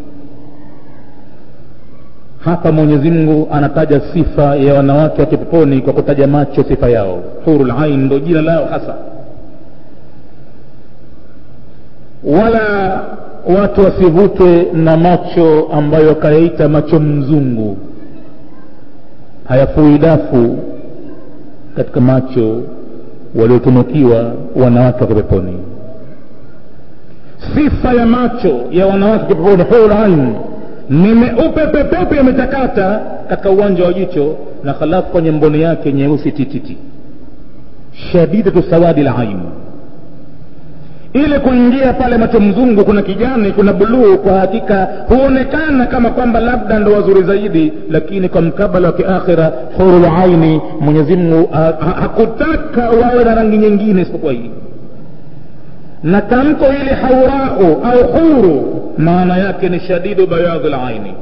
Hapa Mwenyezi Mungu anataja sifa ya wanawake wa peponi kwa kutaja macho, sifa yao. Hurul ain ndio jina lao hasa. Wala watu wasivutwe na macho ambayo kayaita macho mzungu, hayafui dafu katika macho waliotunukiwa wanawake wa peponi. Sifa ya macho ya wanawake wa peponi, hurul ain, ni meupe pepepe, yametakata katika uwanja wa jicho, na khalafu kwenye mboni yake nyeusi tititi. Shadidatu sawadi al-ain, ile kuingia pale macho mzungu, kuna kijani, kuna buluu, kwa hakika huonekana kama kwamba labda ndo wazuri zaidi, lakini kwa mkabala wa kiakhira, hurul aini, Mwenyezi Mungu hakutaka wawe na rangi nyingine isipokuwa hii. Na tamko ile haurau au huru, maana yake ni shadidu bayadh al-aini.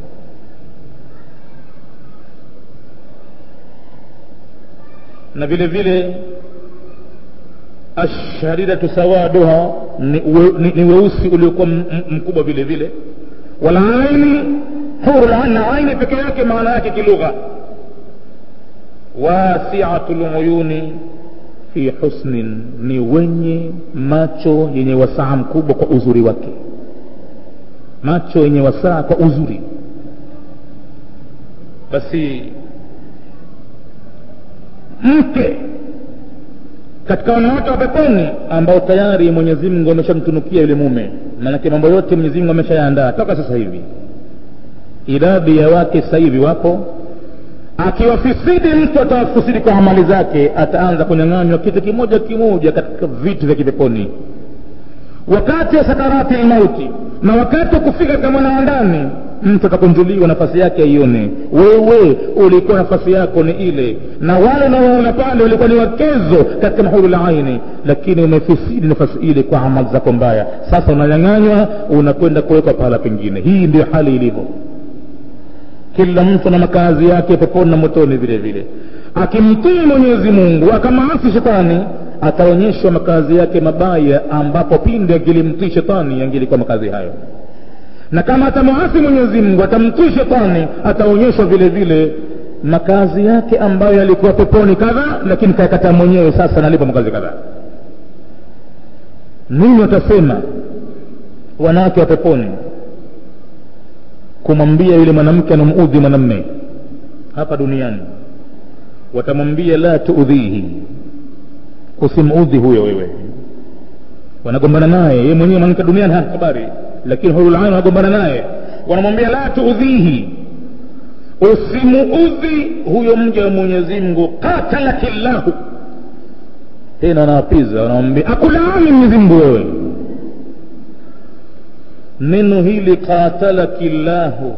Na vile vile ashadidatu sawaduha, ni, ni, ni weusi uliokuwa mkubwa vile vile. Wala aini, hurul aini, aini peke yake maana yake kilugha, wasi'atul uyuni fi husnin, ni wenye macho yenye wasaa mkubwa kwa uzuri wake, macho yenye wasaa kwa uzuri. Basi mke katika wanawake wa peponi ambao tayari Mwenyezi Mungu ameshamtunukia yule mume, maana mambo yote Mwenyezi Mungu ameshayaandaa toka sasa hivi. Idadi ya wake sasa hivi wapo, akiwafisidi mtu atawafisidi kwa amali zake, ataanza kunyang'anywa kitu kimoja kimoja katika vitu vya kipeponi. Wakati wa sakarati mauti, na wakati kufika kama na ndani, mtu atakunjuliwa nafasi yake aione. Wewe ulikuwa nafasi yako ni ile, na wale unaoona pale walikuwa ni wakezo katika mahulul aini, lakini umefisidi nafasi ile kwa amali zako mbaya. Sasa unanyang'anywa, unakwenda kuwekwa pahala pengine. Hii ndio hali ilivyo. Kila mtu na makazi yake peponi na motoni vile vile. Akimtii Mwenyezi Mungu akamaasi shetani, ataonyeshwa makazi yake mabaya, ambapo pindi akilimtii shetani yangelikuwa makazi hayo. Na kama atamuasi Mwenyezi Mungu atamtii shetani, ataonyeshwa vile vile makazi yake ambayo yalikuwa peponi kadhaa, lakini kayakataa mwenyewe, sasa nalipa makazi kadhaa. Nini watasema wanawake wa peponi kumwambia yule mwanamke anamuudhi mwanamume hapa duniani? Watamwambia la tuudhihi, usimuudhi huyo wewe. Wanagombana naye, yeye mwenyewe mwanamke duniani hana habari, lakini hulul ain wanagombana naye. Wanamwambia la tuudhihi, usimuudhi huyo mja wa Mwenyezi Mungu. Qatalakillahu, tena wanawapiza, wanamwambia akulaani Mwenyezi Mungu wewe. Neno hili qatalakillahu,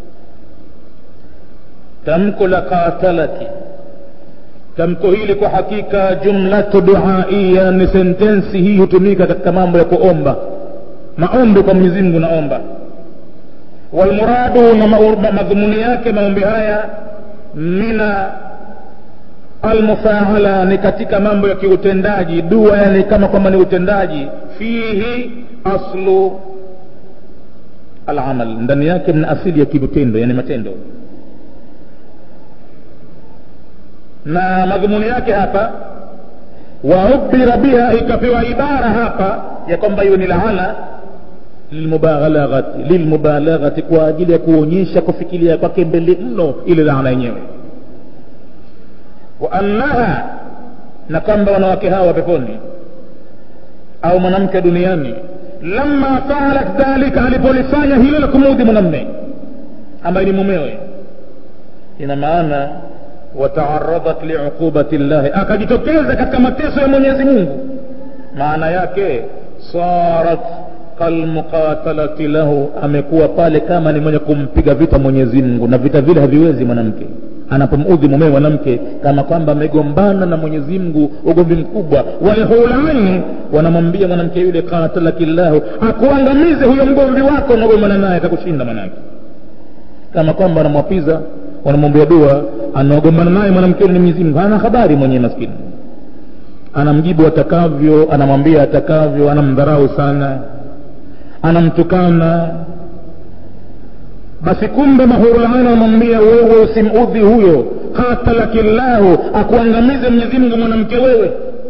tamko la qatalaki, tamko hili kwa hakika jumlatu duaia, ni sentensi hii hutumika katika mambo ya kuomba, maombi kwa Mwenyezi Mungu naomba. Walmuradu, na madhumuni yake maombi haya, mina almufaala, ni katika mambo ya kiutendaji. Dua yani kama kwamba ni utendaji. Fihi aslu al-amal, ndani yake mna asili ya kitendo, yani matendo. Na madhumuni yake hapa, wa ubira biha, ikapewa ibara hapa ya kwamba hiyo ni laana, lilmubalaghati, lilmubalaghati, kwa ajili ya kuonyesha kufikiria kwake mbele mno ile laana yenyewe. Wa annaha, na kwamba wanawake hawa peponi au mwanamke duniani, lamma fa'alat dhalika, alipolifanya hilo la kumudhi mwanamume ambaye ni mumewe, ina maana wata'arradat li'uqubati Allah, akajitokeza katika mateso ya Mwenyezi Mungu. Maana yake sarat kalmuqatalati lahu, amekuwa pale kama ni mwenye kumpiga vita Mwenyezi Mungu, na vita vile haviwezi mwanamke anapomudhi mume mwanamke, kama kwamba amegombana na Mwenyezi Mungu ugomvi mkubwa. Wale hulani wanamwambia mwanamke yule qatalakillahu, akuangamize huyo mgomvi wako na gombana naye, atakushinda manake. Kama kwamba anamwapiza, wanamwambia dua, anagombana naye mwanamke yule ni Mwenyezi Mungu, hana habari mwenyewe maskini. Anamjibu atakavyo, anamwambia atakavyo, anamdharau sana, anamtukana. Basi kumbe mahurul ain anamwambia wewe usimudhi huyo, qatalakillahu, akuangamize Mwenyezi Mungu mwanamke wewe.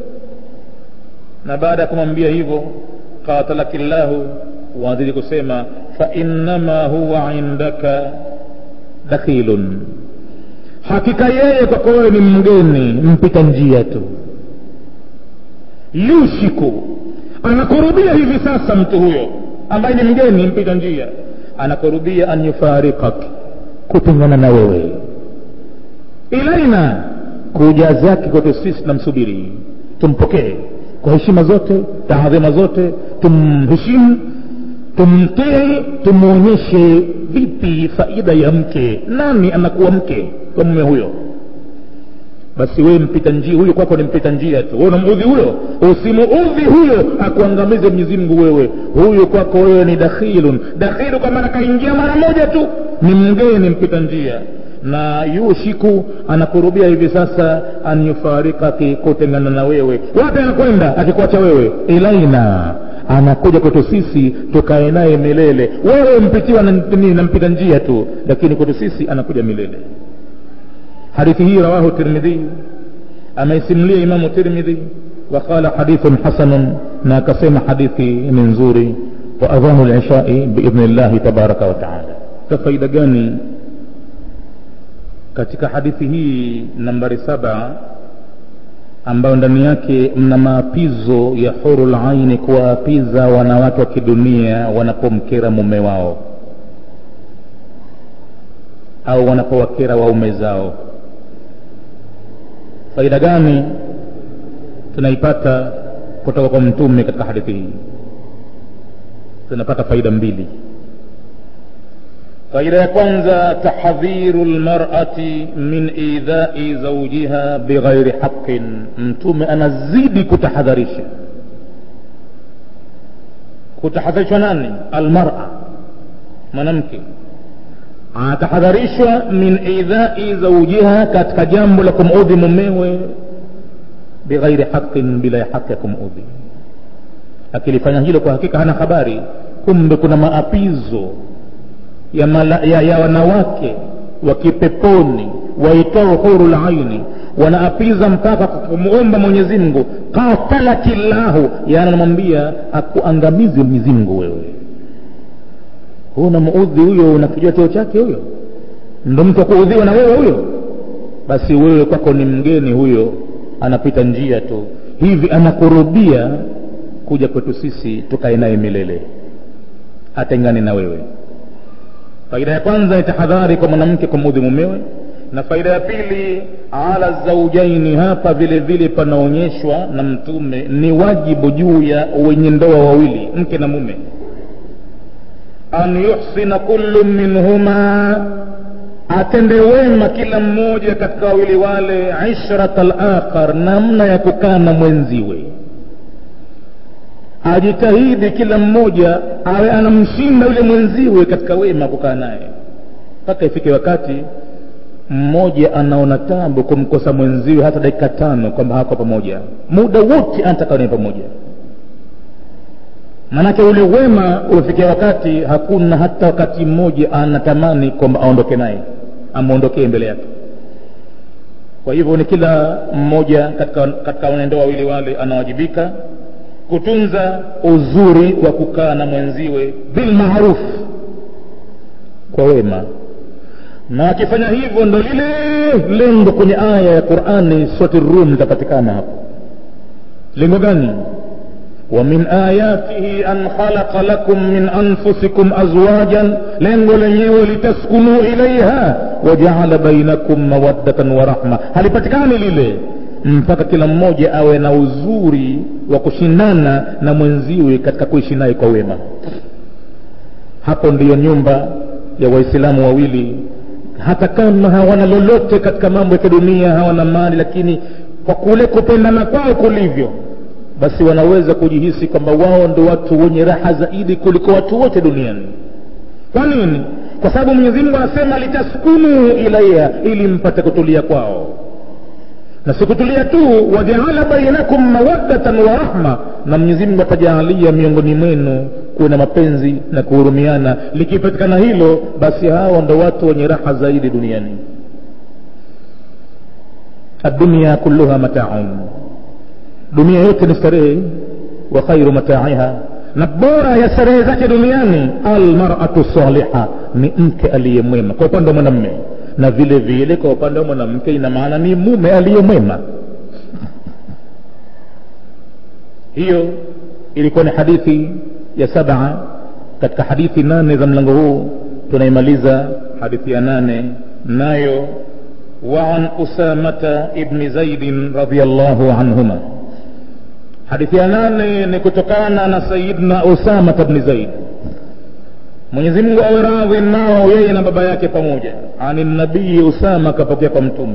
Na baada ya kumwambia hivyo qatalakillahu, waadili kusema fa innama huwa indaka dakhilun, hakika yeye kwako wewe ni mgeni, mpita njia tu. Yushiku, anakurubia hivi sasa mtu huyo ambaye ni mgeni, mpita njia, anakurubia an yufarikak, kutengana na wewe. Ilaina, kuja zake kwetu sisi namsubiri, tumpokee kwa heshima zote, taadhima zote, tumheshimu, tumtii, tumuonyeshe vipi faida ya mke, nani anakuwa mke kwa mume huyo. Basi wewe mpita njia huyo, kwako ni mpita njia tu. Wewe unamuudhi huyo, usimuudhi huyo, akuangamize Mwenyezi Mungu wewe. Huyo kwako wewe ni dakhilun, dakhilu kwa maana kaingia mara moja tu, ni mgeni, mpita njia. Na yushiku, anakurubia hivi sasa an yufarikaki, kutengana na wewe. Wapi anakwenda akikuacha wewe? Ilaina, anakuja kwetu sisi tukae naye milele. Wewe mpitiwa na, na mpita njia tu, lakini kwetu sisi anakuja milele. Hadithi hii rawahu Tirmidhi, ameisimulia Imamu Tirmidhi, wa qala hadithun hasanun, na akasema hadithi ni nzuri. Wa adhanu al-ishai biidhnillahi tabaraka wa taala. Faida gani katika hadithi hii nambari saba, ambayo ndani yake mna maapizo ya hurul aini, kuwaapiza wanawake wa kidunia wanapomkera mume wao au wanapowakera waume zao. faida gani tunaipata kutoka kwa mtume katika hadithi hii? Tunapata faida mbili. faida ya kwanza, tahdhiru almar'ati min idha'i zawjiha bighairi haqqin. Mtume anazidi kutahadharisha. Kutahadharishwa nani? Almar'a, mwanamke anatahadharishwa min idha'i zawjiha, katika jambo la kumudhi mumewe, bighairi haqqin, bila ya haki ya kumudhi. Akilifanya hilo kwa hakika hana habari, kumbe kuna maapizo ya, mala, ya, ya wanawake wa kipeponi waitao hurul aini, wanaapiza mpaka kumuomba Mwenyezi Mungu, qatalakillahu, yana namwambia akuangamize Mwenyezi Mungu wewe. Huna muudhi huyo, unakijua cheo chake huyo, ndio mtu kuudhiwa na wewe huyo, basi wewe kwako ni mgeni huyo, anapita njia tu hivi, anakurudia kuja kwetu sisi tukae naye milele, atengane na wewe. Faida ya kwanza ni tahadhari kwa mwanamke kumudhi mumewe. Na faida ya pili, ala zawjaini, hapa vile vile panaonyeshwa na mtume ni wajibu juu ya wenye ndoa wawili, mke na mume, an yuhsina kullu minhuma, atende wema kila mmoja katika wawili wale, ishratal akhar, namna ya kukaa na mwenziwe. Ajitahidi kila mmoja awe anamshinda yule mwenziwe katika wema kukaa naye, mpaka ifike wakati mmoja anaona tabu kumkosa mwenziwe hata dakika tano, kwamba hako pamoja, muda wote anataka naye pamoja. Manake ule wema ufikia wakati hakuna hata wakati mmoja anatamani kwamba aondoke naye, amuondokee mbele yake. Kwa hivyo ni kila mmoja katika katika wanandoa wawili wale anawajibika kutunza uzuri wa kukaa na mwenziwe bil ma'ruf, kwa wema. Na akifanya hivyo ndo lile lengo kwenye aya ya Qur'ani sura Rum litapatikana hapo. Lengo gani? wa min ayatihi an khalaqa lakum min anfusikum azwajan, lengo lenyewe litaskunu ilaiha wa ja'ala bainakum mawaddatan wa rahma. Halipatikani lile mpaka kila mmoja awe na uzuri wa kushindana na mwenziwe katika kuishi naye kwa wema. Hapo ndiyo nyumba ya Waislamu wawili, hata kama hawana lolote katika mambo ya dunia, hawana mali, lakini kwa kule kupendana kwao kulivyo, basi wanaweza kujihisi kwamba wao ndio watu wenye raha zaidi kuliko watu wote duniani. Kwa nini? Kwa sababu Mwenyezi Mungu anasema litaskunu ilaiha, ili mpate kutulia kwao. Na sikutulia tu, waja'ala bainakum mawaddatan wa rahma, na Mwenyezi Mungu atajalia miongoni mwenu kuwe na mapenzi na kuhurumiana. Likipatikana hilo, basi hao ndio watu wenye raha zaidi duniani. Ad-dunya kulluha mata'un, dunia yote ni starehe, wa khairu mata'iha, na bora ya starehe zake duniani al-mar'atu salihah, ni mke aliyemwema kwa upande wa mwanamume, na vile vile kwa upande wa mwanamke ina maana ni mume aliyemwema. Hiyo ilikuwa ni hadithi ya saba katika hadithi nane za mlango huu. Tunaimaliza hadithi ya nane, nayo wa an Usamata ibn Zaid radhiyallahu anhuma. Hadithi ya nane ni kutokana na Sayyidina Usama ibn Zaid, Mwenyezi Mungu awe radhi nao, yeye na baba yake pamoja. Ani nabii Usama kapokea kwa mtume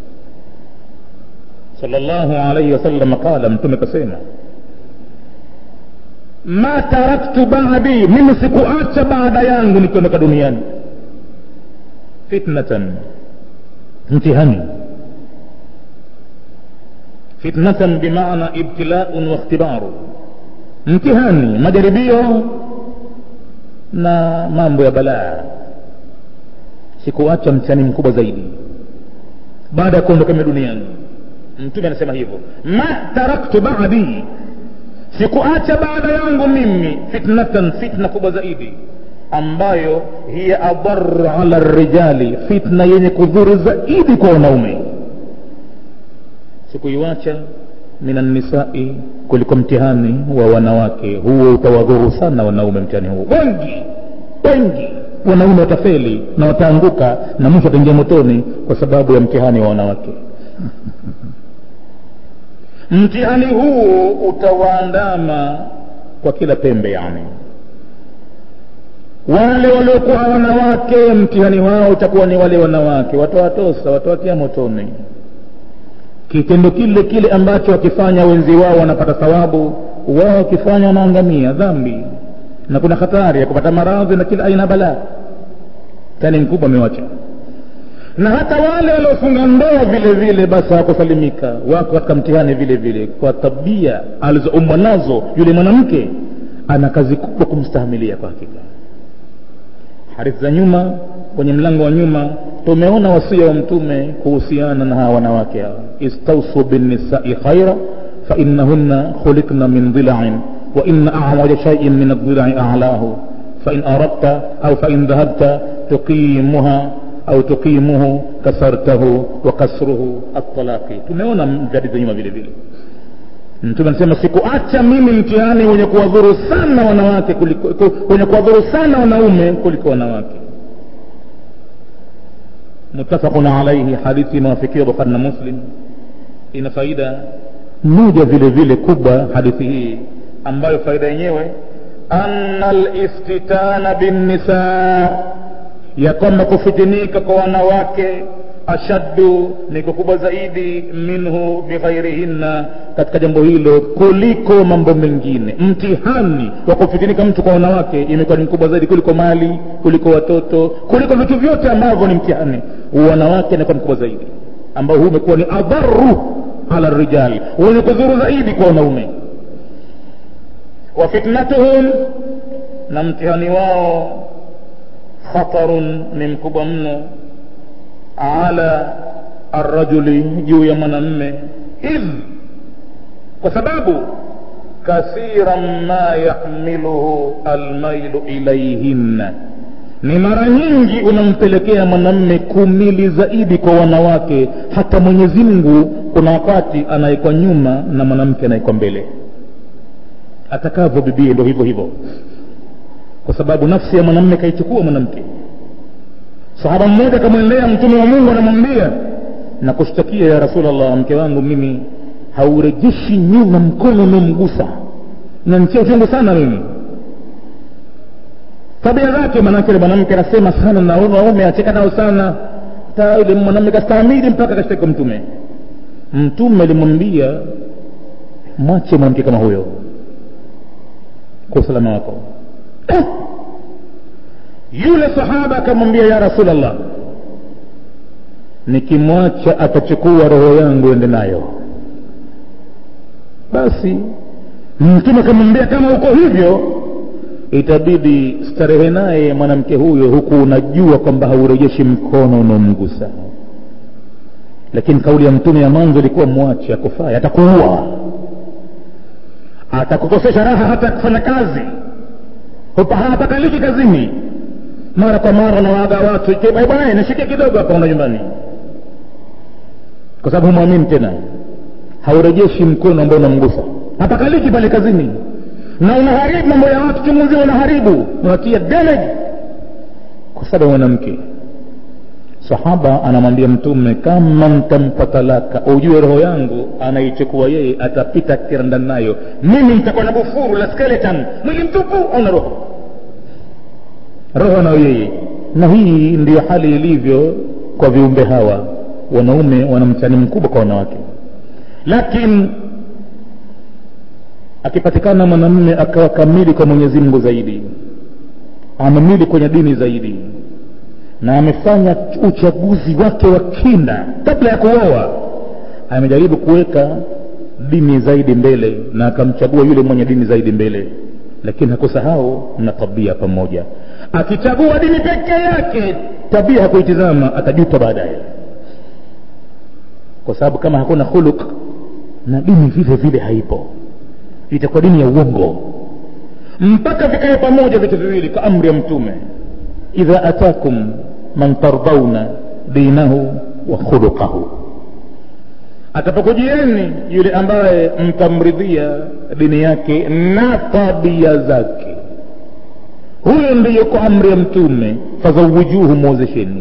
sallallahu alayhi wasallam, qala, mtume kasema, ma taraktu ba'di, mimi sikuacha baada yangu nikiondoka duniani, fitnatan, mtihani. Fitnatan bimaana ibtila'un wa ikhtibaru, mtihani, majaribio na mambo ya balaa. Sikuacha mtihani mkubwa zaidi baada ya kuondoka duniani. Mtume anasema hivyo, ma taraktu ba'di, sikuacha baada yangu mimi, fitnatan, fitna kubwa zaidi, ambayo hiya adar ala rijali, fitna yenye kudhuru zaidi kwa wanaume. Sikuiacha minan nisa'i, kuliko mtihani wa wanawake. Huo utawadhuru sana wanaume, mtihani huo. Wengi wengi wanaume watafeli na wataanguka na mwisho wataingia motoni kwa sababu ya mtihani wa wanawake. mtihani huu utawaandama kwa kila pembe. Yani wale waliokuwa wanawake, mtihani wao utakuwa ni wale wanawake, watawatosa, watawatia motoni. Kitendo kile kile ambacho wakifanya wenzi wao wanapata thawabu, wao wakifanya wanaangamia dhambi, na kuna hatari ya kupata maradhi na kila aina balaa. Tani mkubwa amewacha. Na hata wale waliofunga ndoa vile vile basi hawakusalimika, wako katika mtihani vile vile, kwa tabia alizoumbwa nazo yule mwanamke. Ana kazi kubwa kumstahimilia kwa hakika. Hadithi za nyuma, kwenye mlango wa nyuma tumeona wasia wa mtume kuhusiana na hawa wanawake hawa: istausu bin nisa'i khaira fa innahunna khuliqna min dhila'in wa inna a'waja shay'in min ad-dhila'i a'lahu fa in aradta aw fa in dhahabta tuqimuha au tuqimuhu kasartahu wa kasruhu at-talaqi. Tumeona mjadala za nyuma vile vile. Mtume anasema sikuacha mimi mtihani wenye kuwadhuru sana wanawake kuliko wenye kuwadhuru sana wanaume kuliko wanawake. Muttafaqun alayhi, hadithi inawafikia Bukhari na Muslim. Ina faida moja vile vile kubwa hadithi hii, ambayo faida yenyewe anna al-iftitana bin nisaa, ya kwamba kufitinika kwa wanawake ashaddu, ni kubwa zaidi, minhu bighairihinna, katika jambo hilo kuliko mambo mengine. Mtihani wa kufitinika mtu kwa wanawake imekuwa ni mkubwa zaidi kuliko mali, kuliko watoto, kuliko vitu vyote ambavyo ni mtihani. Wanawake inakuwa mkubwa zaidi, ambao huu umekuwa ni adharu ala rijali, wenye kudhuru zaidi kwa wanaume. Wa fitnatuhum, na mtihani wao khatarun, ni mkubwa mno, ala arrajuli, juu ya mwanamume. Idh, kwa sababu kathiran ma yahmiluhu almailu ilayhinna, ni mara nyingi unampelekea mwanamume kumili zaidi kwa wanawake. Hata Mwenyezi Mungu kuna wakati anaikwa nyuma na mwanamke anaikwa mbele, atakavyo bibie ndio hivyo hivyo, kwa sababu nafsi ya mwanamume kaichukua mwanamke. Sahaba mmoja kamwendea Mtume wa Mungu, anamwambia na kushtakia, ya Rasulullah, mke wangu mimi haurejeshi nyuma mkono unomgusa, na nitia uchungu sana mimi. Tabia zake manake ile mwanamke anasema sana na wanaume acheka nao sana. Ta ile mwanamke kastahimili mpaka kashtaki kwa Mtume. Mtume alimwambia mwache mwanamke kama huyo kwa usalama wako. Yule sahaba akamwambia, ya Rasulullah, nikimwacha atachukua roho yangu ende nayo. Basi Mtume akamwambia, kama uko hivyo itabidi starehe naye mwanamke huyo, huku unajua kwamba haurejeshi mkono unomgusa. Lakini kauli ya Mtume ya mwanzo ilikuwa mwache, akufai, atakuua, atakukosesha raha, hata kufanya kazi hapakaliki kazini. Mara kwa mara na waaga watu, bye bye, nishike kidogo hapa una nyumbani, kwa sababu muamini tena, haurejeshi mkono ambao unamgusa, hapakaliki pale kazini, na unaharibu mambo ya watu chunguzi, unaharibu, unatia damage kwa sababu mwanamke. Sahaba anamwambia Mtume, kama mtampa talaka, ujue roho yangu anaichukua yeye, atapita kiranda nayo, mimi nitakuwa na bufuru la skeleton, mwili mtupu, una roho roho na yeye. Na hii ndiyo hali ilivyo kwa viumbe hawa. Wanaume wana mtihani mkubwa kwa wanawake. Lakini akipatikana mwanamume akawa kamili kwa Mwenyezi Mungu zaidi, amemili kwenye dini zaidi, na amefanya uchaguzi wake wa kina kabla ya kuoa, amejaribu kuweka dini zaidi mbele na akamchagua yule mwenye dini zaidi mbele, lakini hakusahau na tabia pamoja. Akichagua dini peke yake, tabia hakuitizama, atajuta baadaye, kwa sababu kama hakuna khuluq na dini vile vile haipo, itakuwa dini ya uongo. Mpaka vikae pamoja vitu viwili kwa amri ya Mtume, idha atakum man tardawna dinahu wa khuluquhu, atapokujieni yule ambaye mtamridhia dini yake na tabia zake, huyo ndiyo kwa amri ya Mtume, fazawujuhu, muozesheni.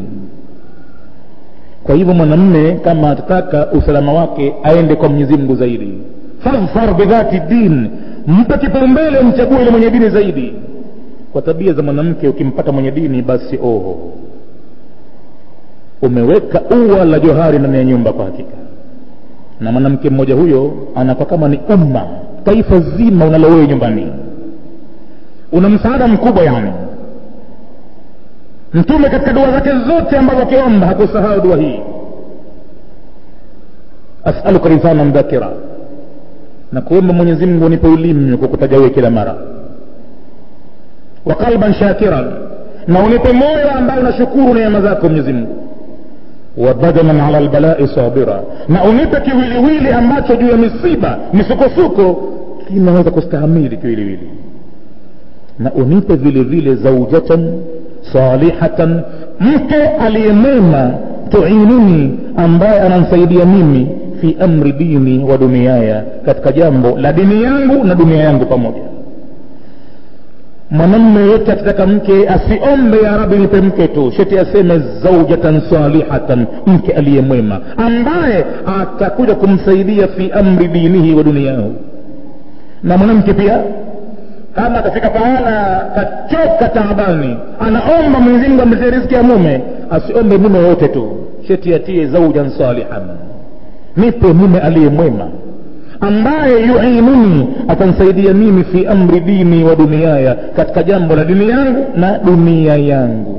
Kwa hivyo mwanamume kama atataka usalama wake aende kwa Mwenyezi Mungu zaidi, fadhfar bidhati din, mpe kipaumbele, mchague ile mwenye dini zaidi. Kwa tabia za mwanamke, ukimpata mwenye dini basi oho, umeweka ua la johari ndani ya nyumba kwa hakika. Na mwanamke mmoja huyo anakuwa kama ni umma, taifa zima unalowewe nyumbani, una msaada mkubwa. Yani Mtume katika dua zake zote ambazo akiomba hakusahau dua hii, as'aluka lisanan dhakira, na kuomba Mwenyezi Mungu nipe ulimi kwa kutaja wewe kila mara, wa qalban shakiran, na unipe moyo ambao unashukuru neema zako Mwenyezi Mungu, wa badanan ala albala'i sabira, na unipe kiwiliwili ambacho juu ya misiba misukosuko kinaweza kustahimili kiwiliwili, na unipe vile vile zaujatan salihatan, mke aliyemema, tuinuni, ambaye ananisaidia mimi fi amri dini wa duniaya, katika jambo la dini yangu na dunia yangu pamoja. Mwanamume yote akitaka mke asiombe ya Rabbi nipe mke tu, sheti aseme zaujatan salihatan, mke aliyemwema ambaye atakuja kumsaidia fi amri dinihi wa duniyahu. Na mwanamke pia kama atafika pahala kachoka taabani, anaomba Mwenyezi Mungu ampe riziki ya mume, asiombe mume wote tu, sheti atie zaujan salihan, nipe mume aliyemwema ambaye yuinuni, atanisaidia mimi fi amri dini wa duniaya, katika jambo la dini yangu na dunia yangu.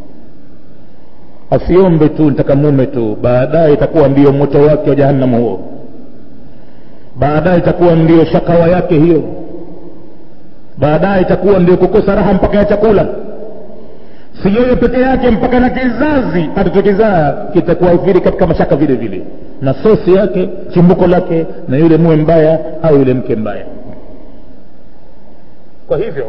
Asiombe tu nitaka mume tu, baadaye itakuwa ndio moto wake wa jahannam huo, baadaye itakuwa ndio shakawa yake hiyo, baadaye itakuwa ndio kukosa raha mpaka ya chakula. Si yeye peke yake, mpaka na kizazi atatokizaa kitakuwa hivyo katika mashaka vile vile, na sosi yake, chimbuko lake na yule mume mbaya au yule mke mbaya. Kwa hivyo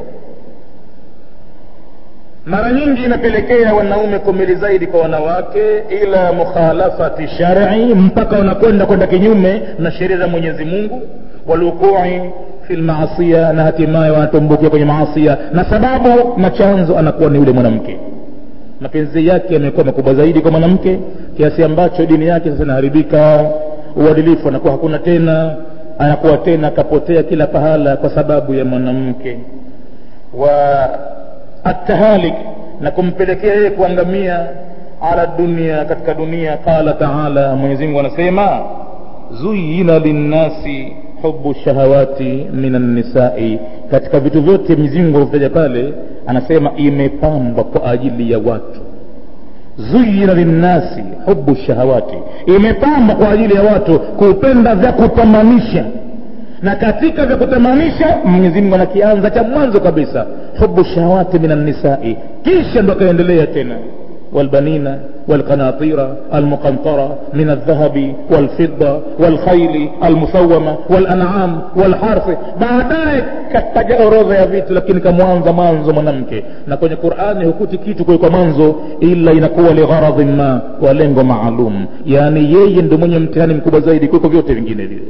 mara nyingi inapelekea wanaume kumili zaidi kwa wanawake ila mukhalafati shar'i, mpaka wanakwenda kwenda kinyume na sheria za Mwenyezi Mungu, walukui fil maasiya, na hatimaye wanatumbukia kwenye maasiya, na sababu na chanzo anakuwa ni yule mwanamke. Mapenzi yake yamekuwa makubwa zaidi kwa mwanamke kiasi ambacho dini yake sasa inaharibika, uadilifu anakuwa hakuna tena, anakuwa tena kapotea kila pahala kwa sababu ya mwanamke. Wa atahalik, na kumpelekea yeye kuangamia ala dunia, katika dunia. Qala ta'ala, Mwenyezi Mungu anasema zuyina linnasi hubbu shahawati minan nisa'i, katika vitu vyote Mwenyezi Mungu alivyotaja pale anasema imepambwa kwa ajili ya watu. Zuyina linnasi hubbu shahawati, imepambwa kwa ajili ya watu kupenda vya kutamanisha. Na katika vya kutamanisha Mwenyezi Mungu anakianza cha mwanzo kabisa hubbu shahawati minan nisa'i, kisha ndo kaendelea tena والبنين والقناطير المقنطرة من الذهب والفضة والخيل المسومة والأنعام والحرث. baadaye kataja orodha ya vitu, lakini kamwanza mwanzo mwanamke. Na kwenye Qur'ani hukuti kitu kwa mwanzo ila inakuwa li gharadhin ma, kwa lengo maalum, yani yeye ndio mwenye mtihani mkubwa zaidi kuliko vyote vingine vile.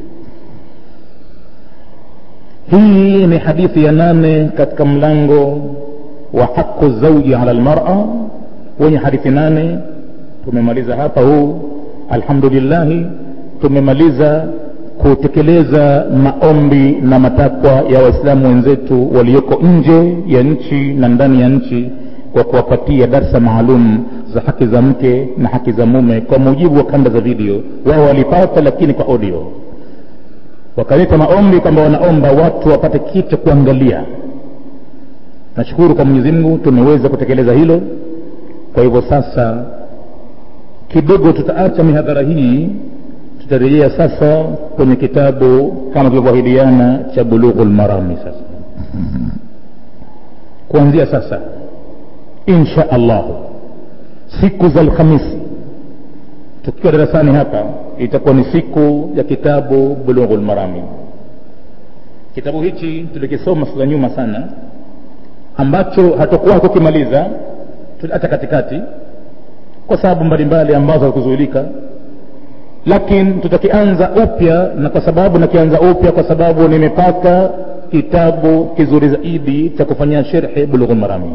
Hii ni hadithi ya nane katika mlango wa haqqu zawji ala almar'a. Wenye hadithi nane tumemaliza hapa. Huu alhamdulillah tumemaliza kutekeleza maombi na matakwa ya Waislamu wenzetu walioko nje ya nchi na ndani ya nchi, kwa kuwapatia darsa maalum za haki za mke na haki za mume kwa mujibu wa kanda za video. Wao walipata lakini kwa audio, wakaleta maombi kwamba wanaomba watu wapate kitu kuangalia. Nashukuru kwa Mwenyezi Mungu tumeweza kutekeleza hilo. Kwa hivyo sasa kidogo tutaacha mihadhara hii, tutarejea sasa kwenye kitabu kama tulivyoahidiana cha Bulughul Marami. Sasa kuanzia sasa insha Allah siku za Alhamisi tukiwa darasani hapa itakuwa ni siku ya kitabu Bulughul Marami. Kitabu hichi tulikisoma sura nyuma sana, ambacho hatakuwa kukimaliza hata katikati kwa sababu mbalimbali ambazo kuzuilika, lakini tutakianza upya. Na kwa sababu nakianza upya kwa sababu nimepata kitabu kizuri zaidi cha kufanyia sharhi Bulughul Marami,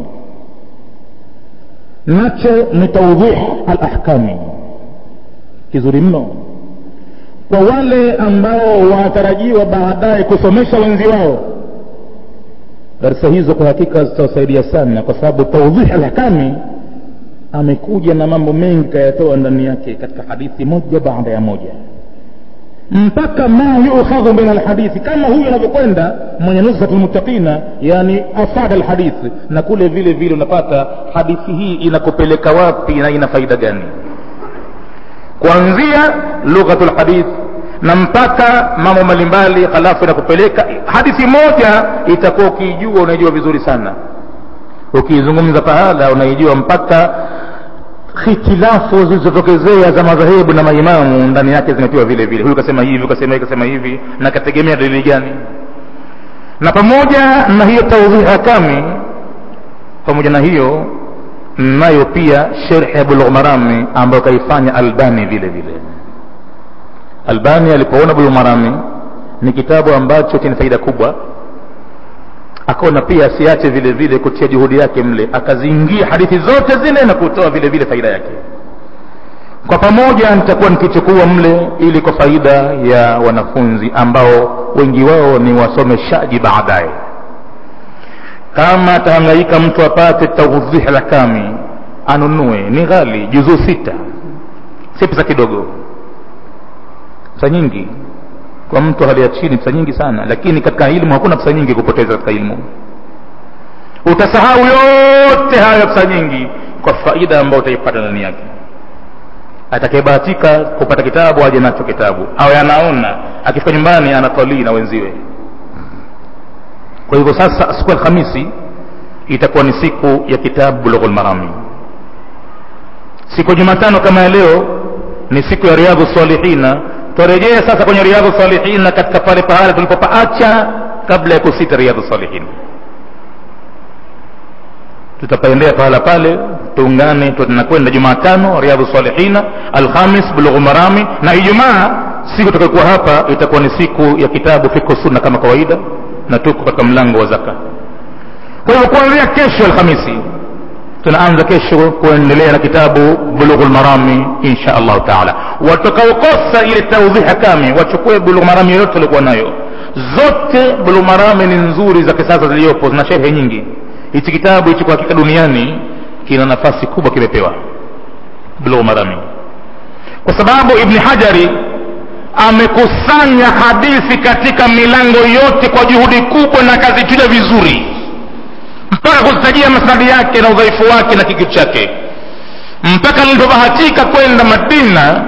nacho ni tawdih al-ahkami, kizuri mno kwa wale ambao wanatarajiwa baadaye kusomesha wenzi wao. Darasa hizo kwa hakika zitasaidia sana, kwa sababu tawdih al-ahkami amekuja na mambo mengi kayatoa ndani yake katika hadithi moja baada ya moja, mpaka ma yu'khadhu min al-hadithi, kama huyu anavyokwenda mwenye nusratul muttaqina, yani afada al-hadithi, na kule vile vile unapata hadithi hii inakupeleka wapi na ina faida gani, kuanzia lughatul hadith na mpaka mambo mbalimbali. Halafu inakupeleka hadithi moja, itakuwa ukijua unajua vizuri sana, ukizungumza pahala unaijua mpaka khitilafu zilizotokezea za madhahibu na maimamu ndani yake zimetiwa vile vile, huyu kasema hivi, kasema hivi, kasema hivi, na kategemea dalili gani. Na pamoja na hiyo tawdih ahkami, pamoja na hiyo nayo pia sharh ya Bulughul Marami ambayo kaifanya Albani vile vile. Albani alipoona Bulughul Marami ni kitabu ambacho kina faida kubwa, akaona pia asiache vile vile kutia juhudi yake mle, akazingia hadithi zote zile na kutoa vile vile faida yake. Kwa pamoja nitakuwa nikichukua mle ili kwa faida ya wanafunzi ambao wengi wao ni wasomeshaji baadaye. Kama atahangaika mtu apate tawdih al-ahkami, anunue, ni ghali, juzuu sita, si pesa kidogo, pesa nyingi kwa mtu hali ya chini, pesa nyingi sana. Lakini katika elimu hakuna pesa nyingi kupoteza. Katika elimu utasahau yote hayo pesa nyingi kwa faida ambayo utaipata ndani yake. Atakayebahatika kupata kitabu aje nacho kitabu, au anaona akifika nyumbani anatolii na wenziwe. Kwa hivyo sasa siku ya Alhamisi itakuwa ni siku ya kitabu Bulughul Marami. Siku Jumatano kama leo ni siku ya Riyadhus Salihina. Turejea sasa kwenye Riyadhus Salihina katika pale pahala tulipopaacha kabla ya kusita Riyadhus Salihina. Tutapaendea pahala pale, tuungane, tunakwenda Jumatano Riyadhus Salihina, Alhamis Bulughul Marami, na Ijumaa siku tutakayokuwa hapa itakuwa ni siku ya kitabu Fiqh Sunna kama kawaida, na tuko katika mlango wa zaka. Kwa hiyo kuanzia kesho Alhamisi tunaanza kesho kuendelea na kitabu Bulughul Marami insha Allah taala. Watakaokosa ile tawdih ahkami wachukue Bulughul Marami yote walikuwa nayo zote. Bulughul Marami ni nzuri za kisasa zilizopo, zina sharhi nyingi. Hichi kitabu hicho kwa hakika duniani kina nafasi kubwa kimepewa Bulughul Marami, kwa sababu Ibn Hajari amekusanya hadithi katika milango yote kwa juhudi kubwa na kazichuja vizuri mpaka kuzitajia masnadi yake na udhaifu wake na kikitu chake. Mpaka nilipobahatika kwenda Madina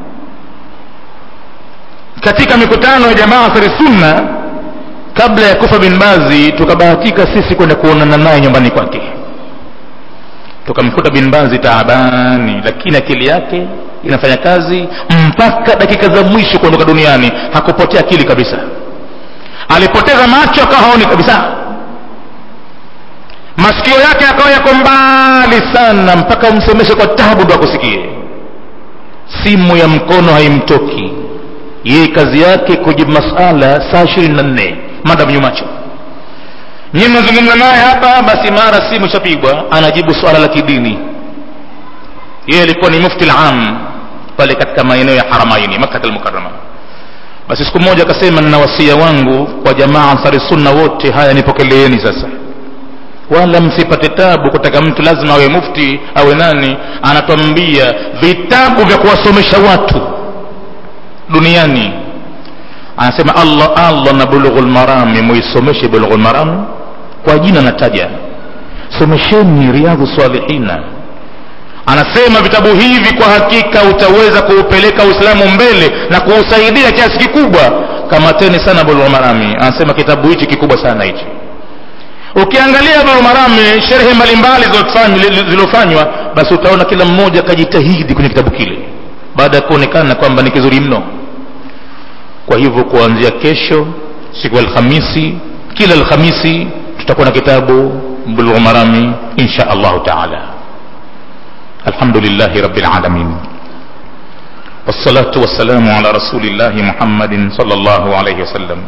katika mikutano ya jamaa Ansari Sunna kabla ya kufa bin Bazi, tukabahatika sisi kwenda kuonana naye nyumbani kwake. Tukamkuta bin Bazi taabani, lakini akili yake inafanya kazi mpaka dakika za mwisho kuondoka duniani. Hakupotea akili kabisa, alipoteza macho akawa haoni kabisa, masikio yake yakawa yako mbali sana, mpaka umsemeshe kwa taabu ndo akusikie. Simu ya mkono haimtoki yeye, kazi yake kujibu masala saa ishirini na nne madamu macho. Nyinyi mnazungumza naye hapa, basi mara simu ishapigwa, anajibu swala la kidini. Yeye alikuwa ni mufti al-am pale katika maeneo ya Haramaini, Makkah al-Mukarrama. Basi siku moja akasema, nina wasia wangu kwa jamaa Ansari Sunna wote, haya nipokeleeni sasa, wala msipate tabu kutaka mtu lazima awe mufti awe nani. Anatuambia vitabu vya kuwasomesha watu duniani, anasema Allah Allah na Bulughul Marami, muisomeshe Bulughul Marami kwa jina nataja, somesheni Riyadhus Salihina. Anasema vitabu hivi kwa hakika utaweza kuupeleka Uislamu mbele na kuusaidia kiasi kikubwa. Kama tena sana Bulughul Marami, anasema kitabu hichi kikubwa sana hichi. Ukiangalia Bulughul Marami sharhi mbalimbali zilizofanywa, basi utaona kila mmoja kajitahidi kwenye kitabu kile baada ya kuonekana kwamba ni kizuri mno. Kwa hivyo kuanzia kesho siku ya Alhamisi, kila Alhamisi tutakuwa na kitabu Bulughul Marami insha Allah taala. Alhamdulillahi rabbil alamin, wassalatu wassalamu ala rasulillahi Muhammadin sallallahu alayhi wasallam.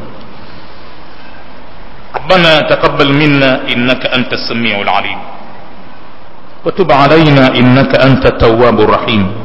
ربنا تقبل منا إنك أنت السميع العليم وتب علينا إنك أنت التواب الرحيم